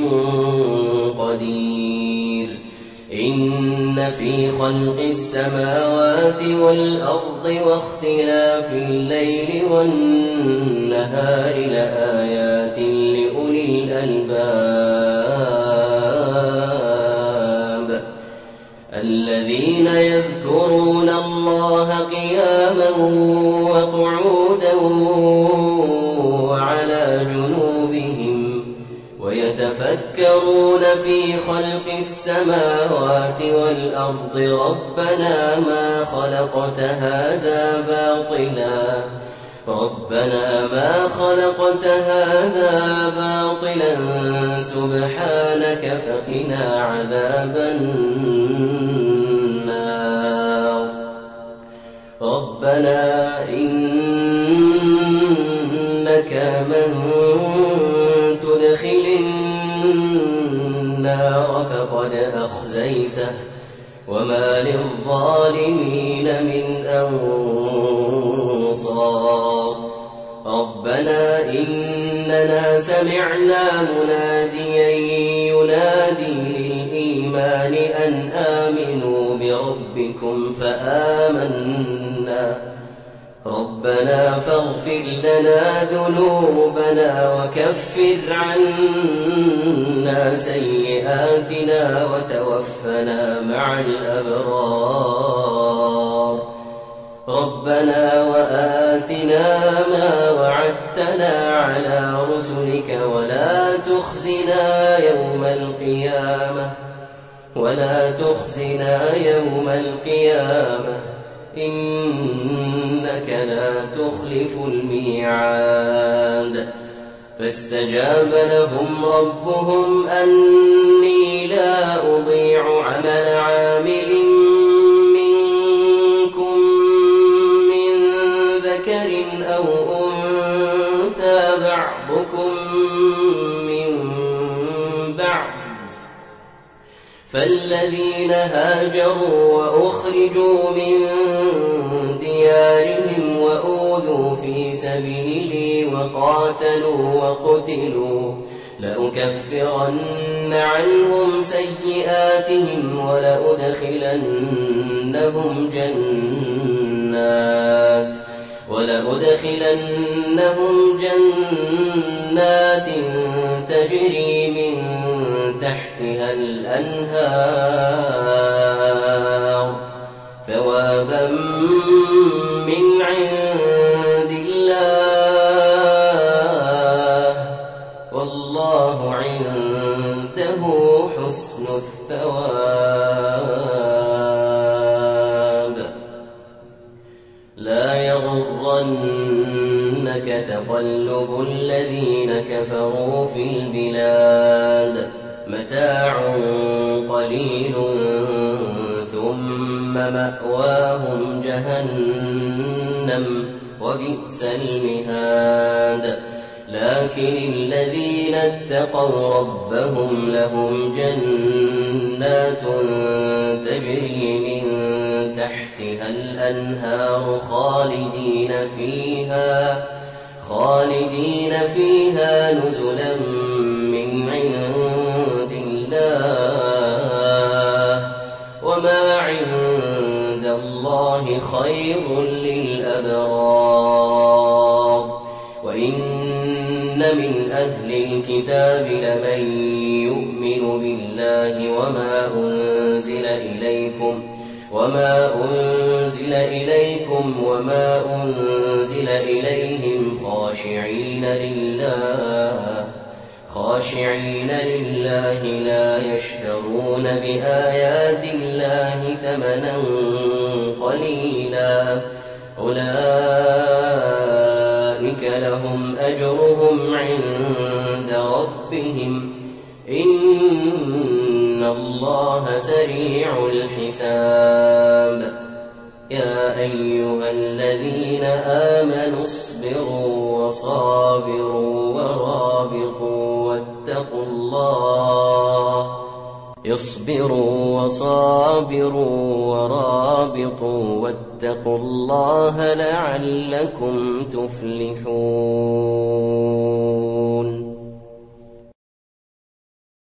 قدير. إن في خلق السماوات والأرض واختلاف الليل والنهار لآيات لأولي الألباب الذين يذكرون الله قياما وقعودا وعلى جنوبهم ويتفكرون في خلق السماوات والأرض ربنا ما خلقت هذا باطلا ربنا ما خلقت هذا باطلا سبحانك فقنا عذاب النار. ربنا إنك من تدخل النار فقد أخزيته وما للظالمين من أنصار. ربنا إننا سمعنا مناديا ينادي للإيمان أن آمنوا بربكم فآمنا ربنا فاغفر لنا ذنوبنا وكفر عنا سيئاتنا وتوفنا مع الأبرار. ربنا وآتنا ما وعدتنا على رسلك ولا تخزنا يوم القيامة ولا تخزنا يوم القيامة إنك لا تخلف الميعاد. فاستجاب لهم ربهم أني لا أضيع عمل عامل منكم من ذكر أو أنثى بعضكم من بعض فالذين هاجروا وأخرجوا من ديارهم وأوذوا في سبيلي وقاتلوا وقتلوا لأكفرن عنهم سيئاتهم ولأدخلنهم جنات ولأدخلنهم جنات تجري من تحتها الأنهار ثوابا من عند الله والله عنده حسن الثواب. لا يغرنك تقلب الذين كفروا في البلاد متاع قليل ثم مأواهم جهنم وبئس المهاد لكن الذين اتقوا ربهم لهم جنات تجري من تحتها الأنهار خالدين فيها خالدين فيها نزلا من عند الله وما عند الله خير للأبرار وإن من أهل الكتاب لمن يؤمن بالله وما أنزل إليكم وما أنزل إليكم وما أنزل إليهم خاشعين لله خاشعين لله لا يشترون بآيات الله ثمنا قليلا أولئك لهم أجرهم عند ربهم إن الله سريع الحساب يا أيها الذين آمنوا اصبروا وصابروا ورابطوا واتقوا الله اصبروا وصابروا ورابطوا واتقوا الله لعلكم تفلحون